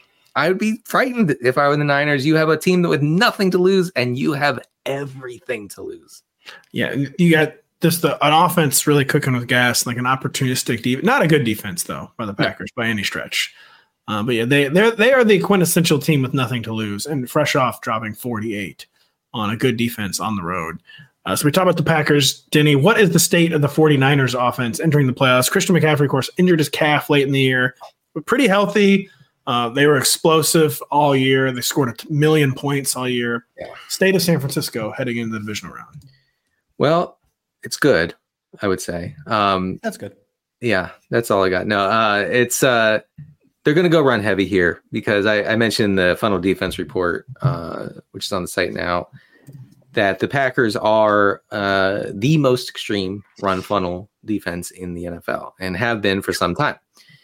I would be frightened if I were the Niners. You have a team that with nothing to lose, and you have everything to lose. Yeah, you got just the, an offense really cooking with gas, like an opportunistic defense. Not a good defense though by the Packers yeah. by any stretch. Uh, but yeah, they they they are the quintessential team with nothing to lose, and fresh off dropping forty-eight on a good defense on the road. Uh, so we talk about the Packers. Denny, what is the state of the 49ers offense entering the playoffs? Christian McCaffrey, of course, injured his calf late in the year, but pretty healthy. Uh, they were explosive all year. They scored a million points all year. Yeah. State of San Francisco heading into the divisional round. Well, it's good, I would say. Um, that's good. Yeah, that's all I got. No, uh, it's uh, they're going to go run heavy here because I, I mentioned the Funnel Defense Report, uh, which is on the site now, that the Packers are uh, the most extreme run funnel defense in the N F L and have been for some time.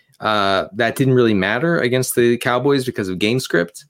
Uh, that didn't really matter against the Cowboys because of game script.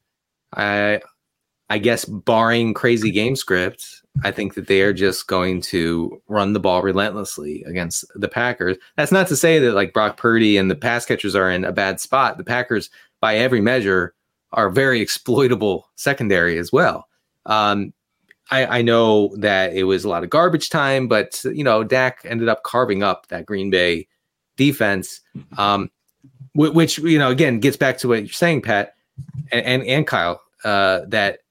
I, I guess barring crazy game script, I think that they are just going to run the ball relentlessly against the Packers. That's not to say that like Brock Purdy and the pass catchers are in a bad spot. The Packers, by every measure, are very exploitable secondary as well. Um, I, I know that it was a lot of garbage time, but, you know, Dak ended up carving up that Green Bay defense, um, w- which, you know, again, gets back to what you're saying, Pat, and, and, and Kyle, uh, that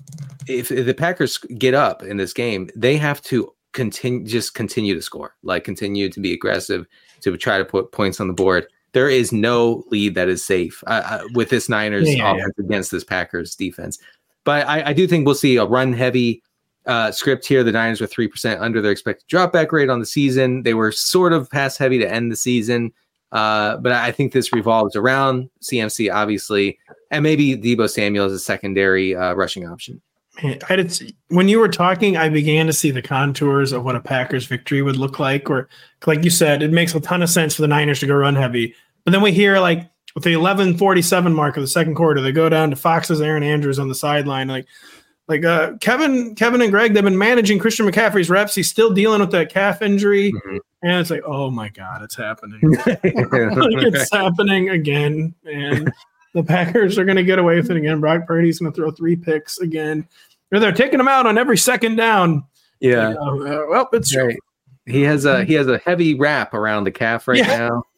if, if the Packers get up in this game, they have to continue, just continue to score, like continue to be aggressive, to try to put points on the board. There is no lead that is safe uh, with this Niners yeah, offense yeah. against this Packers defense. But I, I do think we'll see a run heavy Uh, script here. The Niners were three percent under their expected dropback rate on the season. They were sort of pass heavy to end the season. Uh, but I think this revolves around C M C, obviously, and maybe Deebo Samuel as a secondary uh, rushing option. Man, I did, when you were talking, I began to see the contours of what a Packers victory would look like. Or, like you said, it makes a ton of sense for the Niners to go run heavy. But then we hear, like, with the eleven forty-seven mark of the second quarter, they go down to Fox's Aaron Andrews on the sideline, like, Like uh, Kevin, Kevin and Greg, they've been managing Christian McCaffrey's reps. He's still dealing with that calf injury, mm-hmm. and it's like, oh my God, it's happening! like it's happening again, and the Packers are going to get away with it again. Brock Purdy's going to throw three picks again. Or they're taking him out on every second down. Yeah. Like, uh, well, it's right. He has a he has a heavy wrap around the calf right yeah. now.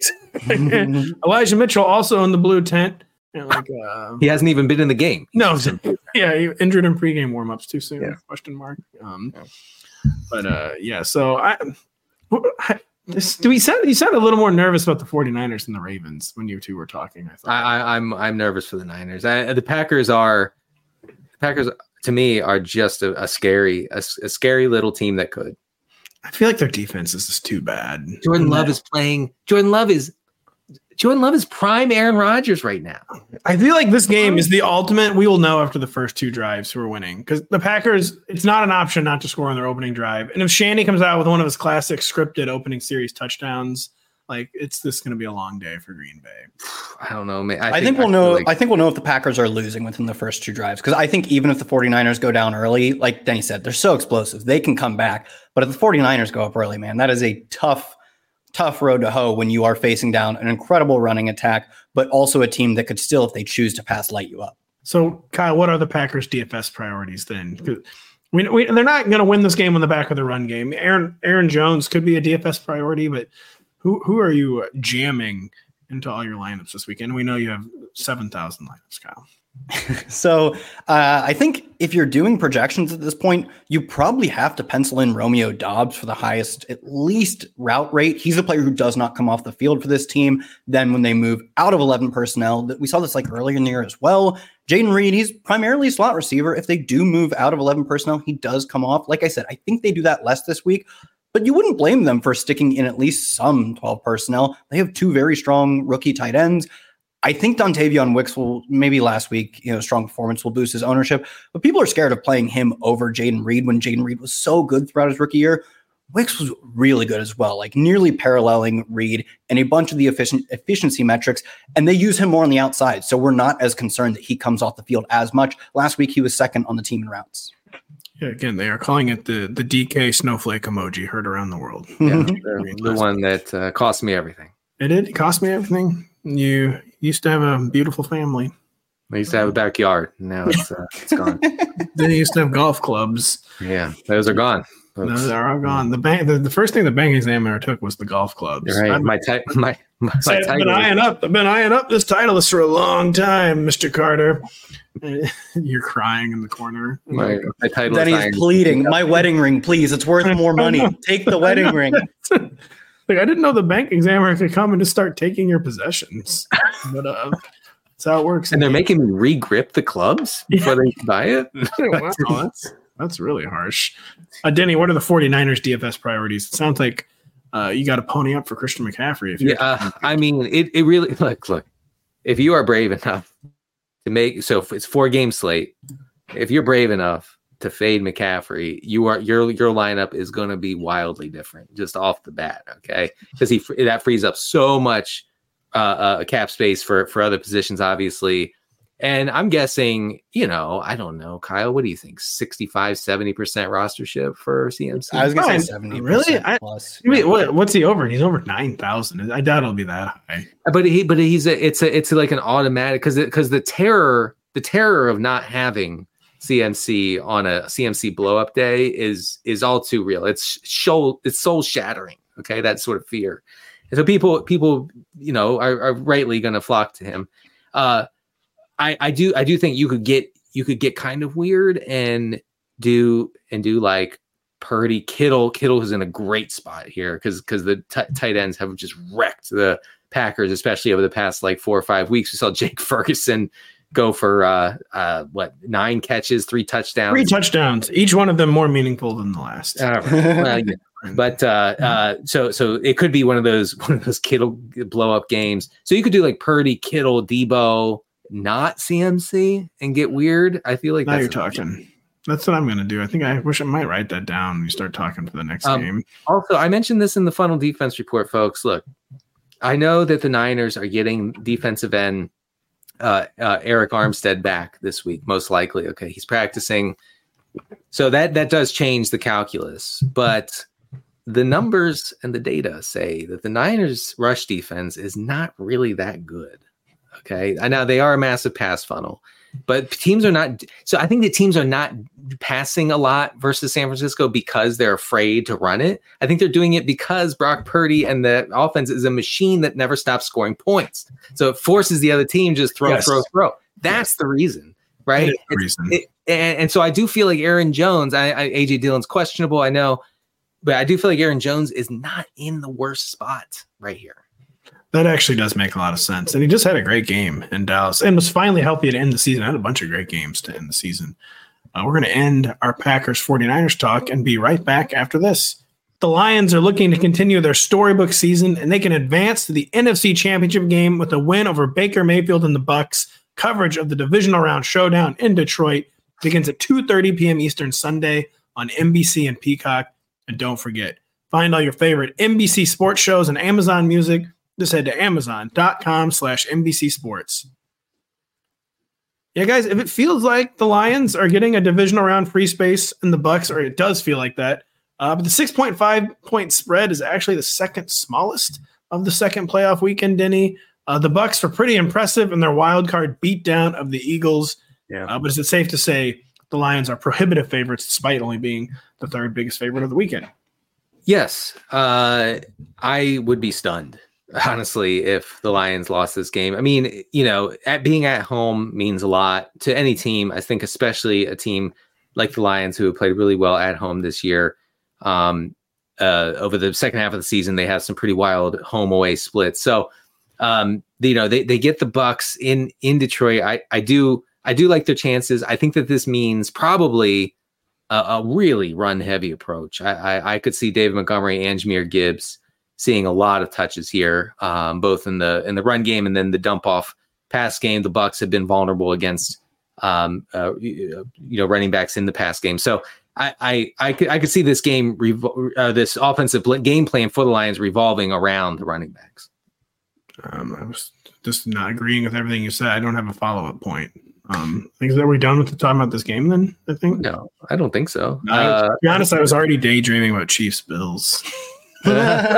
Elijah Mitchell also in the blue tent. You know, like uh, he hasn't even been in the game. No, yeah, he injured in pregame warmups too soon. Yeah. Question mark. Um, but uh, yeah, so I, I this, do we sound you sound a little more nervous about the 49ers than the Ravens when you two were talking. I thought I, I, I'm I'm nervous for the Niners. I, the Packers are the Packers to me are just a, a scary a, a scary little team that could. I feel like their defense is just too bad. Jordan Love is playing. Jordan Love is. Jordan Love is prime Aaron Rodgers right now. I feel like this game is the ultimate. We will know after the first two drives who are winning because the Packers, it's not an option not to score on their opening drive. And if Shanny comes out with one of his classic scripted opening series touchdowns, like it's this going to be a long day for Green Bay. I don't know, man. I, I think, think we'll know. Like, I think we'll know if the Packers are losing within the first two drives because I think even if the 49ers go down early, like Denny said, they're so explosive. They can come back. But if the 49ers go up early, man, that is a tough tough road to hoe when you are facing down an incredible running attack, but also a team that could still, if they choose to pass, light you up. So, Kyle, what are the Packers' D F S priorities then? We, we, they're not going to win this game on the back of the run game. Aaron Aaron Jones could be a D F S priority, but who who are you jamming into all your lineups this weekend? We know you have seven thousand lineups, Kyle. So uh, I think if you're doing projections at this point, you probably have to pencil in Romeo Doubs for the highest, at least route rate. He's a player who does not come off the field for this team. Then when they move out of eleven personnel, we saw this like earlier in the year as well. Jaden Reed, he's primarily a slot receiver. If they do move out of eleven personnel, he does come off. Like I said, I think they do that less this week, but you wouldn't blame them for sticking in at least some twelve personnel. They have two very strong rookie tight ends. I think Dontavion Wicks will, maybe last week, you know, strong performance will boost his ownership, but people are scared of playing him over Jayden Reed when Jayden Reed was so good throughout his rookie year. Wicks was really good as well, like nearly paralleling Reed and a bunch of the efficient efficiency metrics, and they use him more on the outside, so we're not as concerned that he comes off the field as much. Last week, he was second on the team in routes. Yeah, again, they are calling it the the D K snowflake emoji heard around the world. Yeah, the, the one that uh, cost me everything. It did. It cost me everything. You used to have a beautiful family. I used to have a backyard. Now it's uh, it's gone. Then you used to have golf clubs. Yeah, those are gone. Those are all gone. The bank. The, the first thing the bank examiner took was the golf clubs. Right. I've, my ti- my my, my I've been eyeing up. I've been eyeing up this Titleist for a long time, Mister Carter. You're crying in the corner. My, my Titleist. Then he's pleading, "My wedding ring, please. It's worth more money. Take the wedding ring." Like, I didn't know the bank examiner could come and just start taking your possessions. But uh, that's how it works. And they're making me re-grip the clubs before yeah. they buy it? Wow, that's, that's really harsh. Uh, Denny, what are the 49ers D F S priorities? It sounds like uh, you got to pony up for Christian McCaffrey. If you're yeah, uh, I mean, it, it really – look, look. If you are brave enough to make – so if it's four-game slate. If you're brave enough to fade McCaffrey, you are your your lineup is going to be wildly different just off the bat, okay? Because he that frees up so much uh, uh, cap space for for other positions, obviously. And I'm guessing, you know, I don't know, Kyle, what do you think? sixty-five, seventy percent rostership for C M C? I was going to say seventy percent really? I, plus. Wait, what, what's he over? He's over nine thousand. I doubt it'll be that high. But he, but he's a, it's a, it's like an automatic because because the terror, the terror of not having C M C on a C M C blow up day is is all too real. It's soul it's soul shattering. Okay, that sort of fear, and so people people you know are, are rightly going to flock to him. Uh, I I do I do think you could get you could get kind of weird and do and do like Purdy, Kittle. Kittle is in a great spot here because because the t- tight ends have just wrecked the Packers, especially over the past like four or five weeks. We saw Jake Ferguson go for uh, uh, what nine catches, three touchdowns, three touchdowns, each one of them more meaningful than the last. Uh, well, yeah. But uh, uh, so so it could be one of those one of those Kittle blow up games. So you could do like Purdy, Kittle, Debo, not C M C, and get weird. I feel like now that's you're talking. That's what I'm going to do. I think I wish I might write that down when you start talking for the next um, game. Also, I mentioned this in the Funnel Defense Report, folks. Look, I know that the Niners are getting defensive end uh, uh, Eric Armstead back this week, most likely. Okay, he's practicing. So that, that does change the calculus. But the numbers and the data say that the Niners' rush defense is not really that good. Okay, I know they are a massive pass funnel. But teams are not – so I think that teams are not passing a lot versus San Francisco because they're afraid to run it. I think they're doing it because Brock Purdy and the offense is a machine that never stops scoring points. So it forces the other team just throw, yes. throw, throw. That's yes. the reason, right? That is the reason. It, and, and so I do feel like Aaron Jones – I, I A J Dillon's questionable, I know. But I do feel like Aaron Jones is not in the worst spot right here. That actually does make a lot of sense. And he just had a great game in Dallas and was finally healthy to end the season. I had a bunch of great games to end the season. Uh, we're going to end our Packers 49ers talk and be right back after this. The Lions are looking to continue their storybook season, and they can advance to the N F C Championship game with a win over Baker Mayfield and the Bucs. Coverage of the divisional round showdown in Detroit begins at two thirty p.m. Eastern Sunday on N B C and Peacock. And don't forget, find all your favorite N B C sports shows and Amazon Music. Just head to amazon.com slash NBC Sports. Yeah, guys, if it feels like the Lions are getting a divisional round free space in the Bucs, or it does feel like that, uh, but the six point five point spread is actually the second smallest of the second playoff weekend, Denny. Uh, the Bucs are pretty impressive in their wild card beatdown of the Eagles. Yeah. Uh, but is it safe to say the Lions are prohibitive favorites despite only being the third biggest favorite of the weekend? Yes. Uh, I would be stunned, honestly, if the Lions lost this game. I mean, you know, at being at home means a lot to any team. I think especially a team like the Lions who have played really well at home this year. Um, uh, over the second half of the season, they have some pretty wild home away splits. So, um, you know, they, they get the Bucs in, in Detroit. I, I do, I do like their chances. I think that this means probably a, a really run heavy approach. I, I, I could see David Montgomery and Jahmyr Gibbs seeing a lot of touches here, um, both in the in the run game and then the dump off pass game, the Bucs have been vulnerable against um, uh, you know running backs in the pass game. So I I, I could I could see this game revol- uh, this offensive game plan for the Lions revolving around the running backs. Um, I was just not agreeing with everything you said. I don't have a follow up point. Um, I think that we're done with the talking about this game. Then I think no, I don't think so. No, uh, to be honest, I was already daydreaming about Chiefs Bills. but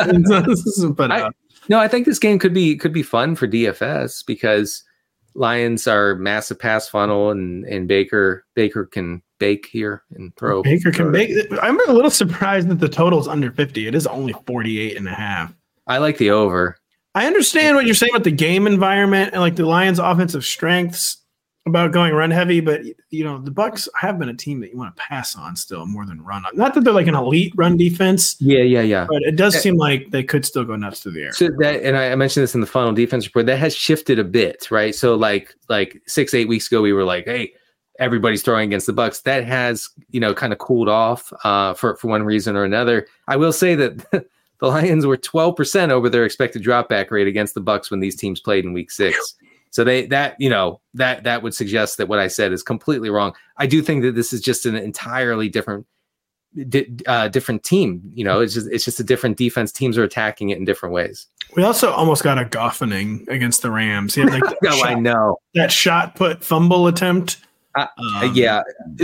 I, uh, no, I think this game could be could be fun for D F S because Lions are massive pass funnel, and and Baker Baker can bake here and throw. Baker can throw. bake. I'm a little surprised that the total's under fifty. It is only forty-eight and a half. I like the over. I understand what you're saying about the game environment and like the Lions' offensive strengths about going run heavy, but you know the Bucs have been a team that you want to pass on still more than run on. Not that they're like an elite run defense. Yeah, yeah, yeah. But it does seem like they could still go nuts through the air. So that, and I mentioned this in the final defense report, that has shifted a bit, right? So like like six, eight weeks ago, we were like, hey, everybody's throwing against the Bucs. That has, you know, kind of cooled off uh, for for one reason or another. I will say that. The Lions were twelve percent over their expected dropback rate against the Bucs when these teams played in week six. So they that, you know, that that would suggest that what I said is completely wrong. I do think that this is just an entirely different di- uh, different team. You know, it's just it's just a different defense. Teams are attacking it in different ways. We also almost got a Goffening against the Rams. He had like no, shot, I know. That shot put fumble attempt. Uh, um, yeah.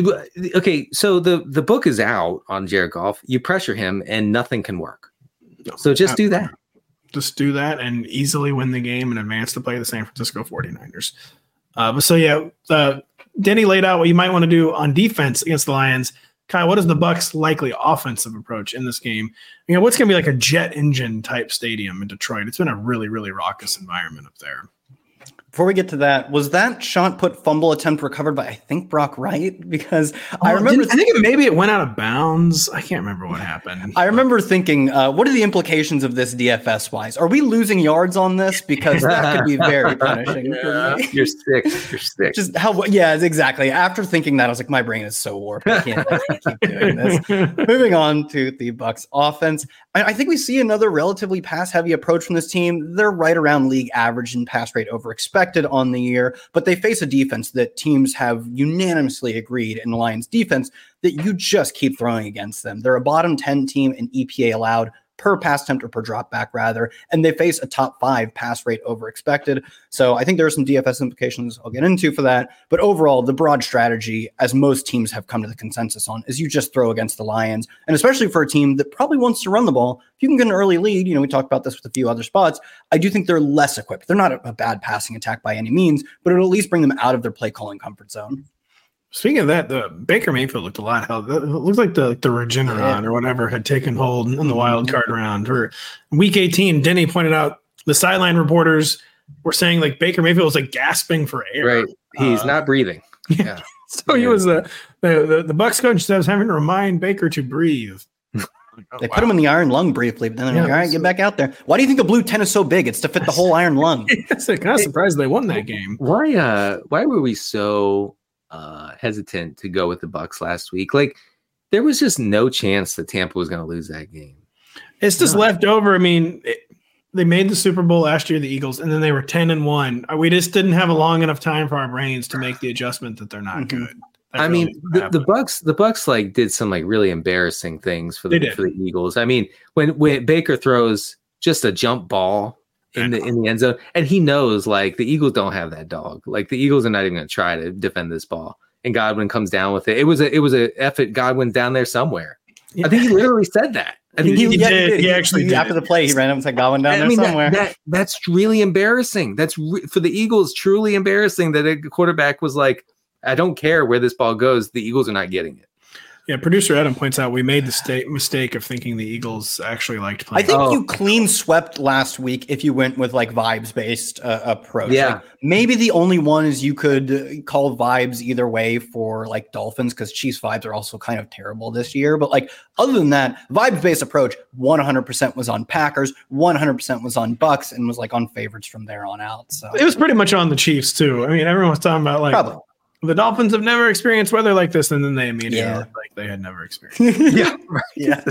Okay, so the, the book is out on Jared Goff. You pressure him and nothing can work. So just do that. Just do that and easily win the game and advance to play the San Francisco forty-niners. Uh, but so, yeah, uh, Denny laid out what you might want to do on defense against the Lions. Kyle, what is the Bucs' likely offensive approach in this game? You know, what's going to be like a jet engine type stadium in Detroit? It's been a really, really raucous environment up there. Before we get to that, was that shot put fumble attempt recovered by, I think, Brock Wright? Because oh, I remember. Th- I think it, maybe it went out of bounds. I can't remember what happened. I remember thinking, uh, what are the implications of this D F S wise? Are we losing yards on this? Because that could be very punishing. Yeah. You're sick. You're sick. Just how, yeah, exactly. After thinking that, I was like, my brain is so warped. I can't, I can't keep doing this. Moving on to the Bucs offense. I, I think we see another relatively pass heavy approach from this team. They're right around league average in pass rate over expected on the year, but they face a defense that teams have unanimously agreed in the Lions defense that you just keep throwing against them. They're a bottom ten team in E P A allowed per pass attempt or per drop back rather, and they face a top five pass rate over expected. So I think there are some D F S implications I'll get into for that. But overall, the broad strategy, as most teams have come to the consensus on, is you just throw against the Lions. And especially for a team that probably wants to run the ball, if you can get an early lead, you know, we talked about this with a few other spots, I do think they're less equipped. They're not a, a bad passing attack by any means, but it'll at least bring them out of their play calling comfort zone. Speaking of that, the Baker Mayfield looked a lot healthy. It looked like the the Regeneron yeah. or whatever had taken hold in the wild card round. For week eighteen, Denny pointed out the sideline reporters were saying like Baker Mayfield was like gasping for air. Right, he's uh, not breathing. Yeah, so yeah. he was uh, the the the Bucs coach said I was having to remind Baker to breathe. Like, oh, they wow. put him in the iron lung briefly, but then they're yeah, like, all right, get back out there. Why do you think the blue tent is so big? It's to fit the whole iron lung. It's kind of surprised they won that game. Why? Uh, why were we so? Uh, hesitant to go with the Bucs last week? Like there was just no chance that Tampa was going to lose that game. It's just no. left over. I mean, it, they made the Super Bowl last year, the Eagles, and then they were ten and one. We just didn't have a long enough time for our brains to make the adjustment that they're not mm-hmm. good. That I really mean, the, the Bucs, the Bucs like did some like really embarrassing things for the for the Eagles. I mean, when when Baker throws just a jump ball in the in the end zone, and he knows like the Eagles don't have that dog. Like the Eagles are not even going to try to defend this ball. And Godwin comes down with it. It was a it was a effort. Godwin's down there somewhere. Yeah. I think he literally said that. I think he, he, he did. He, he actually he, did. After the play, he ran up and said Godwin down I there mean, somewhere. That, that, that's really embarrassing. That's re- for the Eagles. Truly embarrassing that a quarterback was like, "I don't care where this ball goes. The Eagles are not getting it." Yeah, producer Adam points out we made the sta- mistake of thinking the Eagles actually liked playing. I think oh. you clean swept last week if you went with like vibes based uh, approach. Yeah, like, maybe the only one is you could call vibes either way for like Dolphins because Chiefs vibes are also kind of terrible this year. But like other than that, vibes based approach one hundred percent was on Packers, one hundred percent was on Bucks, and was like on favorites from there on out. So it was pretty much on the Chiefs too. I mean, everyone was talking about like. Probably. The Dolphins have never experienced weather like this, and then they immediately yeah. looked like they had never experienced it. yeah, right. yeah.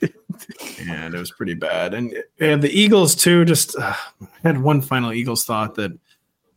And it was pretty bad. And, and the Eagles, too, just uh, had one final Eagles thought that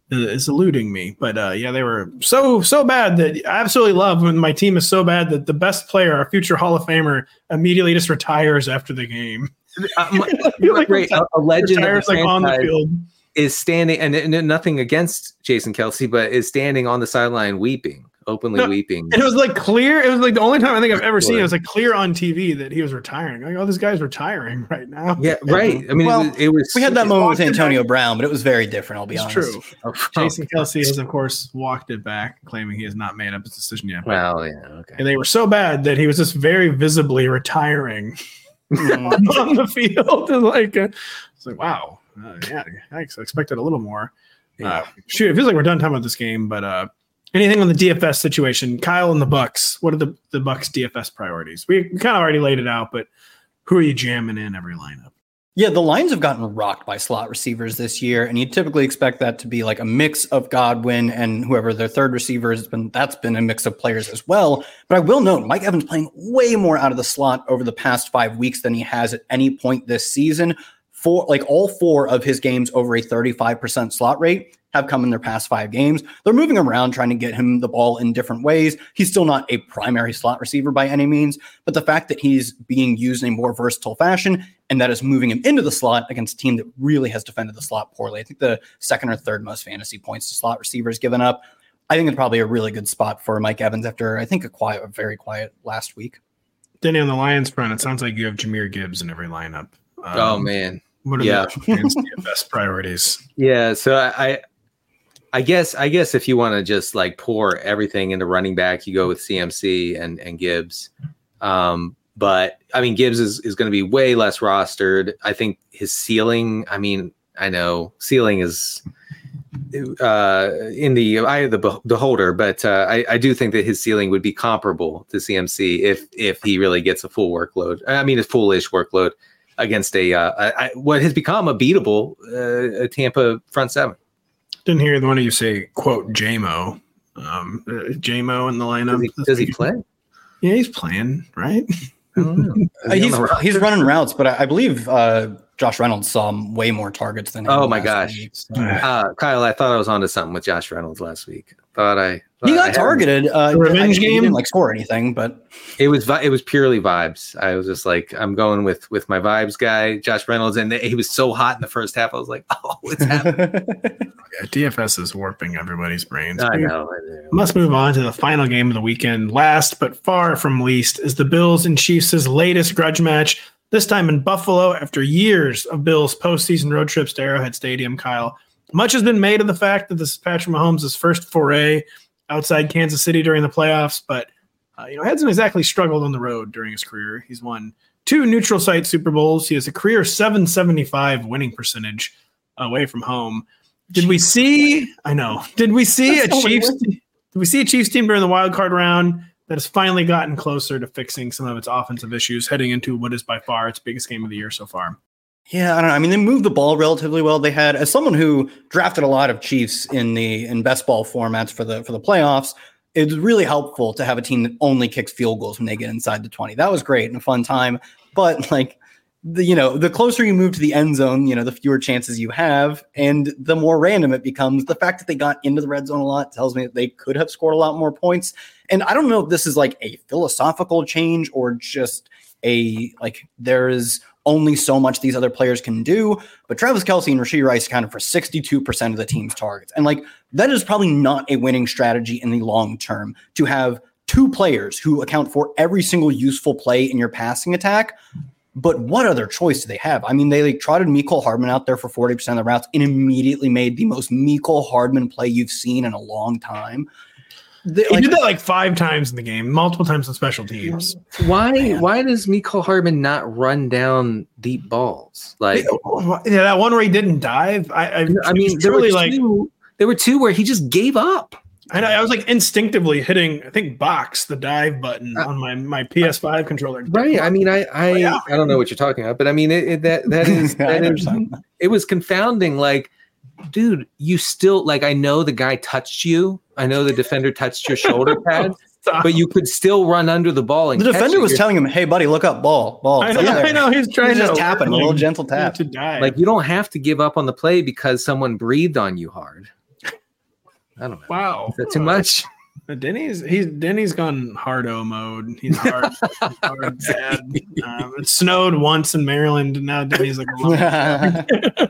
is eluding me. But uh, yeah, they were so so bad that I absolutely love when my team is so bad that the best player, our future Hall of Famer, immediately just retires after the game. Uh, my, like, great, a, a legend of the like on the field is standing, and, and nothing against Jason Kelce, but is standing on the sideline weeping, openly no, weeping. And it was like clear. It was like the only time I think I've ever seen it was like clear on T V that he was retiring. Like, oh, this guy's retiring right now. Yeah, right. I mean, well, it was. It was we had that moment with Antonio Brown, but it was very different. I'll be it's honest. True. Oh, Jason Kelce has, of course, walked it back, claiming he has not made up his decision yet. Well, yeah, okay. And they were so bad that he was just very visibly retiring on the field. And like, uh, it's like, wow. Uh, yeah, I expected a little more. Uh, shoot, it feels like we're done talking about this game, but uh, anything on the D F S situation? Kyle and the Bucks. What are the, the Bucks D F S priorities? We kind of already laid it out, but who are you jamming in every lineup? Yeah, the Lions have gotten rocked by slot receivers this year, and you typically expect that to be like a mix of Godwin and whoever their third receiver has been. That's been a mix of players as well. But I will note, Mike Evans playing way more out of the slot over the past five weeks than he has at any point this season. Four, like all four of his games over a thirty-five percent slot rate have come in their past five games. They're moving around, trying to get him the ball in different ways. He's still not a primary slot receiver by any means, but the fact that he's being used in a more versatile fashion and that is moving him into the slot against a team that really has defended the slot poorly. I think the second or third most fantasy points to slot receivers given up. I think it's probably a really good spot for Mike Evans after, I think, a quiet, a very quiet last week. Denny, on the Lions front, it sounds like you have Jahmyr Gibbs in every lineup. Um, oh, man. What are yeah. the best priorities? Yeah, so I, I guess, I guess if you want to just like pour everything into running back, you go with C M C and and Gibbs. Um, but I mean, Gibbs is is going to be way less rostered. I think his ceiling. I mean, I know ceiling is uh, in the eye of the beholder, but uh, I, I do think that his ceiling would be comparable to C M C if if he really gets a full workload. I mean, a fullish workload against a, uh, a, a what has become a beatable uh, a Tampa front seven. Didn't hear the one of you say, quote, J-Mo. Um, uh, J-Mo in the lineup. Does he, does he play? Yeah, he's playing, right? I don't know. uh, he's, he's running routes, but I, I believe uh, Josh Reynolds saw way more targets than him. Oh, my gosh. Week, so. uh, Kyle, I thought I was onto something with Josh Reynolds last week. Thought I thought He got I targeted. Uh, revenge I, game? He didn't like score anything, but it was it was purely vibes. I was just like, I'm going with with my vibes guy, Josh Reynolds, and he was so hot in the first half. I was like, oh, what's happening? Yeah, D F S is warping everybody's brains. I know. I know. Let's move on to the final game of the weekend. Last but far from least is the Bills and Chiefs' latest grudge match. This time in Buffalo, after years of Bills postseason road trips to Arrowhead Stadium. Kyle, much has been made of the fact that this is Patrick Mahomes' first foray outside Kansas City during the playoffs, but uh, you know, hasn't exactly struggled on the road during his career. He's won two neutral site Super Bowls. He has a career seven seventy-five winning percentage away from home. Did we see? I know. Did we see That's a Chiefs? Did we see a Chiefs team during the wild card round that has finally gotten closer to fixing some of its offensive issues, heading into what is by far its biggest game of the year so far? Yeah, I don't know. I mean, they moved the ball relatively well. They had, as someone who drafted a lot of Chiefs in the in best ball formats for the for the playoffs, it's really helpful to have a team that only kicks field goals when they get inside the twenty. That was great and a fun time. But like, the, you know, the closer you move to the end zone, you know, the fewer chances you have, and the more random it becomes. The fact that they got into the red zone a lot tells me that they could have scored a lot more points. And I don't know if this is like a philosophical change or just a like there is only so much these other players can do, but Travis Kelce and Rashee Rice accounted for sixty-two percent of the team's targets. And like, that is probably not a winning strategy in the long term to have two players who account for every single useful play in your passing attack. But what other choice do they have? I mean, they like trotted Mecole Hardman out there for forty percent of the routes and immediately made the most Mecole Hardman play you've seen in a long time. They, he like, did that like five times in the game, multiple times on special teams. Why? Man. Why does Mecole Hardman not run down deep balls? Like, yeah, that one where he didn't dive. I, I, I mean, there were two, like there were two where he just gave up. I, I was like instinctively hitting, I think, box the dive button uh, on my, my P S five controller. Right. I mean, I I, oh, yeah. I don't know what you're talking about, but I mean, it, it, that that is that is it was confounding. Like, dude, you still like. I know the guy touched you. I know the defender touched your shoulder pad, but you could still run under the ball. And the defender was telling him, "Hey, buddy, look up, ball, ball." I know, I know. He's trying he's to just tapping a little gentle tap to dive. Like, you don't have to give up on the play because someone breathed on you hard. I don't know. Wow. Is that too much? Denny's he's Denny's gone hardo mode. He's hard, he's hard bad. Um, it snowed once in Maryland, and now Denny's like a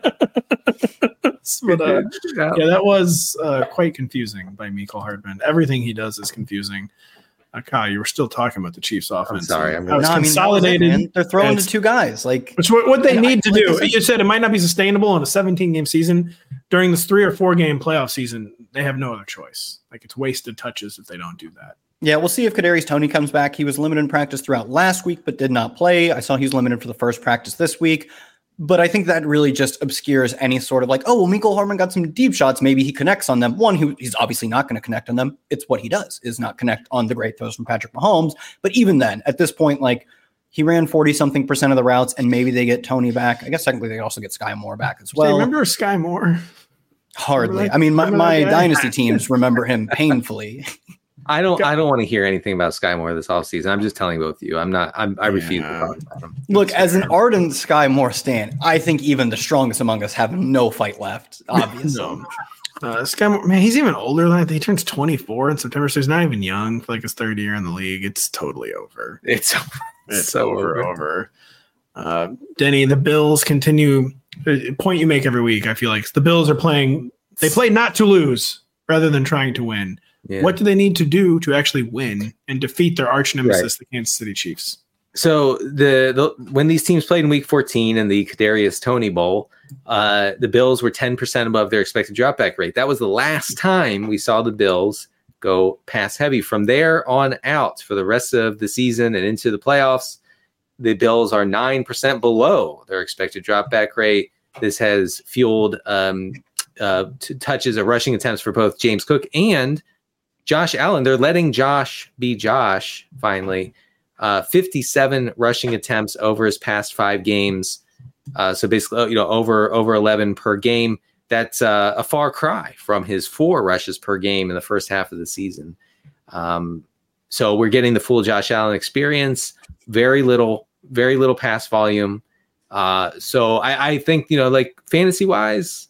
but, uh, yeah, that was uh, quite confusing by Mecole Hardman. Everything he does is confusing. Uh, Kyle, you were still talking about the Chiefs' offense. I'm sorry, I'm no, I mean, consolidated. It, They're throwing to two guys, like which what, what they need to do. You said it might not be sustainable in a seventeen game season. During this three or four game playoff season, they have no other choice. Like it's wasted touches if they don't do that. Yeah, we'll see if Kadarius Toney comes back. He was limited in practice throughout last week, but did not play. I saw he was limited for the first practice this week. But I think that really just obscures any sort of like, oh, well, Mecole Hardman got some deep shots. Maybe he connects on them. One, who he's obviously not going to connect on them. It's what he does, is not connect on the great throws from Patrick Mahomes. But even then, at this point, like he ran forty-something percent of the routes, and maybe they get Toney back. I guess technically they also get Sky Moore back as well. Do you remember Sky Moore? Hardly. I mean, my, my dynasty teams remember him painfully. I don't. I don't want to hear anything about Sky Moore this offseason. I'm just telling both of you. I'm not. I'm, I refuse yeah. to talk about him. Look, as an ardent Sky Moore stan, I think even the strongest among us have no fight left. Obviously, no. uh, Sky Moore, man, he's even older than that. He turns twenty-four in September, so he's not even young for like his third year in the league. It's totally over. It's over. It's so over. over. Uh, Denny, the Bills continue. Point you make every week. I feel like the Bills are playing. They play not to lose rather than trying to win. Yeah. What do they need to do to actually win and defeat their arch nemesis, right. the Kansas City Chiefs? So the, the when these teams played in Week fourteen in the Kadarius Toney Bowl, uh, the Bills were ten percent above their expected dropback rate. That was the last time we saw the Bills go pass heavy. From there on out, for the rest of the season and into the playoffs, the Bills are nine percent below their expected dropback rate. This has fueled um, uh, t- touches of rushing attempts for both James Cook and Josh Allen. They're letting Josh be Josh finally. Uh, fifty-seven rushing attempts over his past five games. Uh, so basically, you know, over over eleven per game. That's uh, a far cry from his four rushes per game in the first half of the season. Um, so we're getting the full Josh Allen experience. Very little, very little pass volume. Uh, so I, I think, you know, like fantasy wise,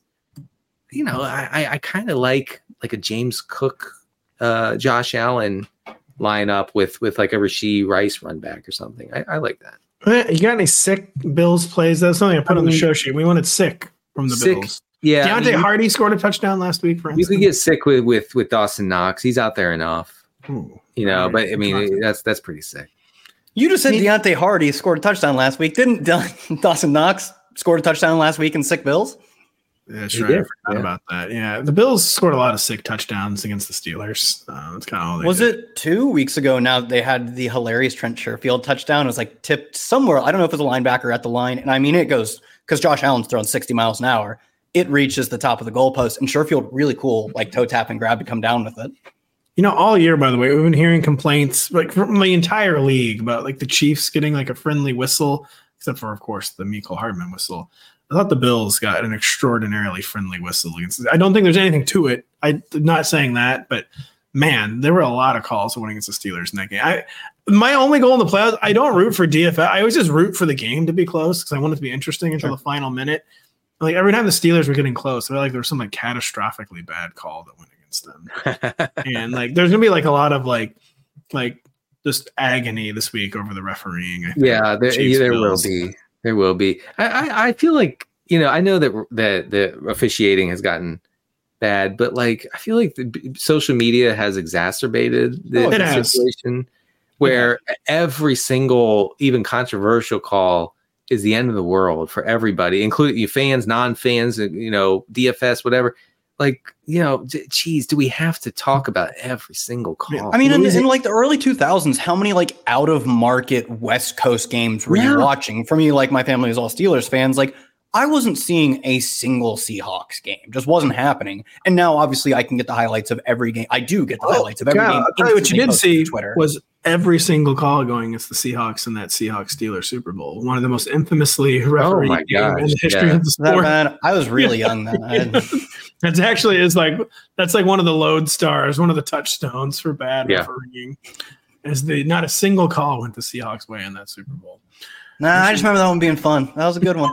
you know, I, I kind of like like a James Cook, uh, Josh Allen lineup with with like a Rashee Rice run back or something. I, I like that. You got any sick Bills plays? That's something I put I mean, on the show sheet. We wanted sick from the sick, Bills. Yeah, Deontay I mean, Hardy scored a touchdown last week. For instance, you could get sick with with with Dawson Knox. He's out there enough, Ooh, you know. Right. But I mean, that's that's pretty sick. You just said Deontay Hardy scored a touchdown last week. Didn't Dawson Knox score a touchdown last week in sick Bills? Yeah, sure. I forgot yeah. about that. Yeah, the Bills scored a lot of sick touchdowns against the Steelers. Uh, that's kind of all they Was did. it two weeks ago now they had the hilarious Trent Sherfield touchdown? It was like tipped somewhere. I don't know if it was a linebacker at the line. And I mean, it goes because Josh Allen's throwing sixty miles an hour. It reaches the top of the goalpost. And Sherfield, really cool, like toe tap and grab to come down with it. You know, all year, by the way, we've been hearing complaints like from the entire league about like the Chiefs getting like a friendly whistle, except for, of course, the Mecole Hardman whistle. I thought the Bills got an extraordinarily friendly whistle against. I don't think there's anything to it. I'm not saying that, but man, there were a lot of calls for winning against the Steelers in that game. I, my only goal in the playoffs, I don't root for D F S. I always just root for the game to be close because I want it to be interesting until sure. the final minute. Like every time the Steelers were getting close, I feel like there was some like catastrophically bad call that went against them. And like there's gonna be like a lot of like like just agony this week over the refereeing. I think. Yeah, there, yeah, there will be. There will be. I, I, I feel like, you know, I know that that the officiating has gotten bad, but like I feel like the social media has exacerbated the oh, situation where yeah. every single, even controversial call is the end of the world for everybody, including you fans, non-fans, you know, D F S, whatever. Like, you know, geez, do we have to talk about every single call? I mean, in, in like the early two thousands, how many like out of market West Coast games were yeah. you watching? For me, like my family is all Steelers fans. Like I wasn't seeing a single Seahawks game, just wasn't happening. And now obviously I can get the highlights of every game. I do get the oh, highlights of every God, game. I'll tell you what you did see was every single call going against the Seahawks in that Seahawks Steelers Super Bowl. One of the most infamously refereed oh games in the history yeah. of the sport. That, man, I was really young then. That's actually is like that's like one of the lodestars, one of the touchstones for bad yeah. refereeing. Is the not a single call went the Seahawks way in that Super Bowl. Nah, I just remember that one being fun. That was a good one.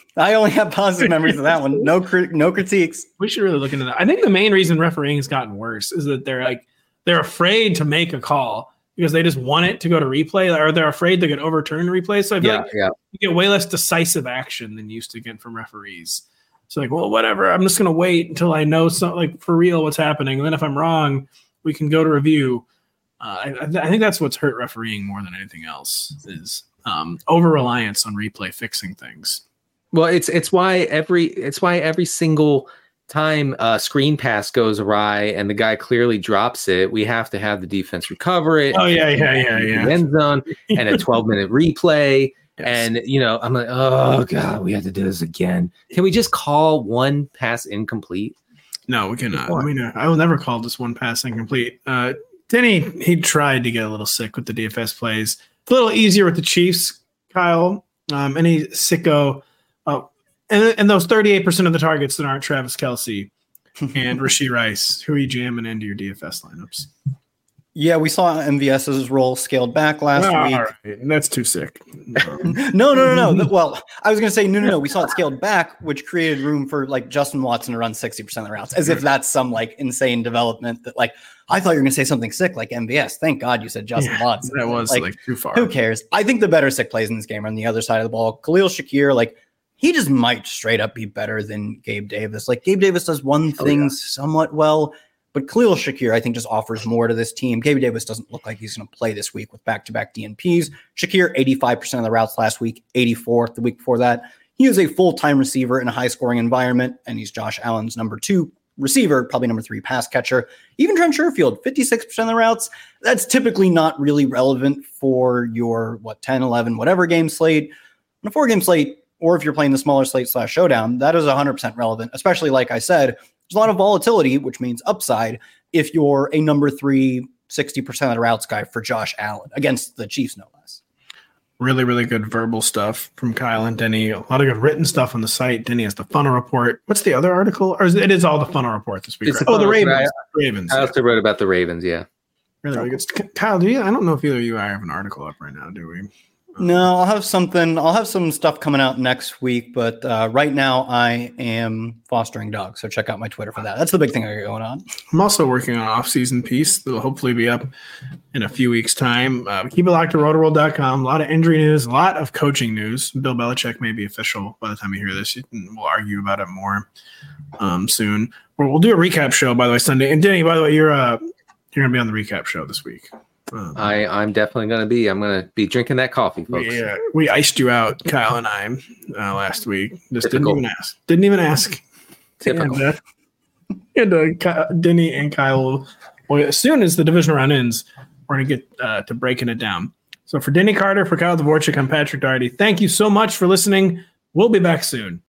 I only have positive memories of that one. No, crit- no critiques. We should really look into that. I think the main reason refereeing has gotten worse is that they're like they're afraid to make a call because they just want it to go to replay, or they're afraid to get overturned in replay. So I feel yeah, like yeah. you get way less decisive action than you used to get from referees. It's like, well, whatever. I'm just gonna wait until I know something like for real what's happening, and then if I'm wrong, we can go to review. Uh, I, I think that's what's hurt refereeing more than anything else is um, over reliance on replay fixing things. Well, it's it's why every it's why every single time a screen pass goes awry and the guy clearly drops it, we have to have the defense recover it. Oh yeah, yeah, yeah, yeah. End zone and a twelve minute replay. Yes. And you know, I'm like, oh god, we have to do this again. Can we just call one pass incomplete? No, we cannot. I mean, I will never call this one pass incomplete. Uh, Denny, he tried to get a little sick with the D F S plays. It's a little easier with the Chiefs, Kyle. Um, any sicko. Oh, and, and those thirty-eight percent of the targets that aren't Travis Kelce and Rashee Rice, who are you jamming into your D F S lineups? Yeah, we saw MVS's role scaled back last oh, week. Right. That's too sick. no, no, no, no. Well, I was going to say, no, no, no. We saw it scaled back, which created room for like Justin Watson to run sixty percent of the routes, as if that's some like insane development that like, I thought you were going to say something sick like M V S. Thank God you said Justin yeah, Watson. That was like, like too far. Who cares? I think the better sick plays in this game are on the other side of the ball. Khalil Shakir, like, he just might straight up be better than Gabe Davis. Like, Gabe Davis does one thing oh, yeah. somewhat well, but Khalil Shakir, I think, just offers more to this team. Gabe Davis doesn't look like he's going to play this week with back-to-back D N Ps. Shakir, eighty-five percent of the routes last week, eighty-fourth the week before that. He is a full-time receiver in a high-scoring environment, and he's Josh Allen's number two receiver, probably number three pass catcher. Even Trent Sherfield, fifty-six percent of the routes. That's typically not really relevant for your, what, ten, eleven, whatever game slate. On a four-game slate, or if you're playing the smaller slate slash showdown, that is one hundred percent relevant, especially like I said, there's a lot of volatility, which means upside if you're a number three, sixty percent of the routes guy for Josh Allen against the Chiefs, no less. Really, really good verbal stuff from Kyle and Denny. A lot of good written stuff on the site. Denny has the funnel report. What's the other article? Or is it, it is all the funnel report this week? Right? The oh, the Ravens. I, Ravens. I also yeah. wrote about the Ravens, yeah. Really, really good. Kyle, do you? I don't know if either of you I have an article up right now, do we? No, I'll have something. I'll have some stuff coming out next week, but uh, right now I am fostering dogs, so check out my Twitter for that. That's the big thing I got going on. I'm also working on an off-season piece that'll hopefully be up in a few weeks' time. Uh, keep it locked to roto world dot com. A lot of injury news, a lot of coaching news. Bill Belichick may be official by the time you hear this. We'll argue about it more um, soon. We'll, we'll do a recap show, by the way, Sunday. And Denny, by the way, you're uh, you're gonna be on the recap show this week. Um, I, I'm definitely going to be. I'm going to be drinking that coffee, folks. We, uh, we iced you out, Kyle and I, uh, last week. Just Typical. didn't even ask. Didn't even ask. Typical. And, uh, and uh, Denny and Kyle, well, as soon as the division round ends, we're going to get uh, to breaking it down. So for Denny Carter, for Kyle Dvorchak, I'm Patrick Daugherty. Thank you so much for listening. We'll be back soon.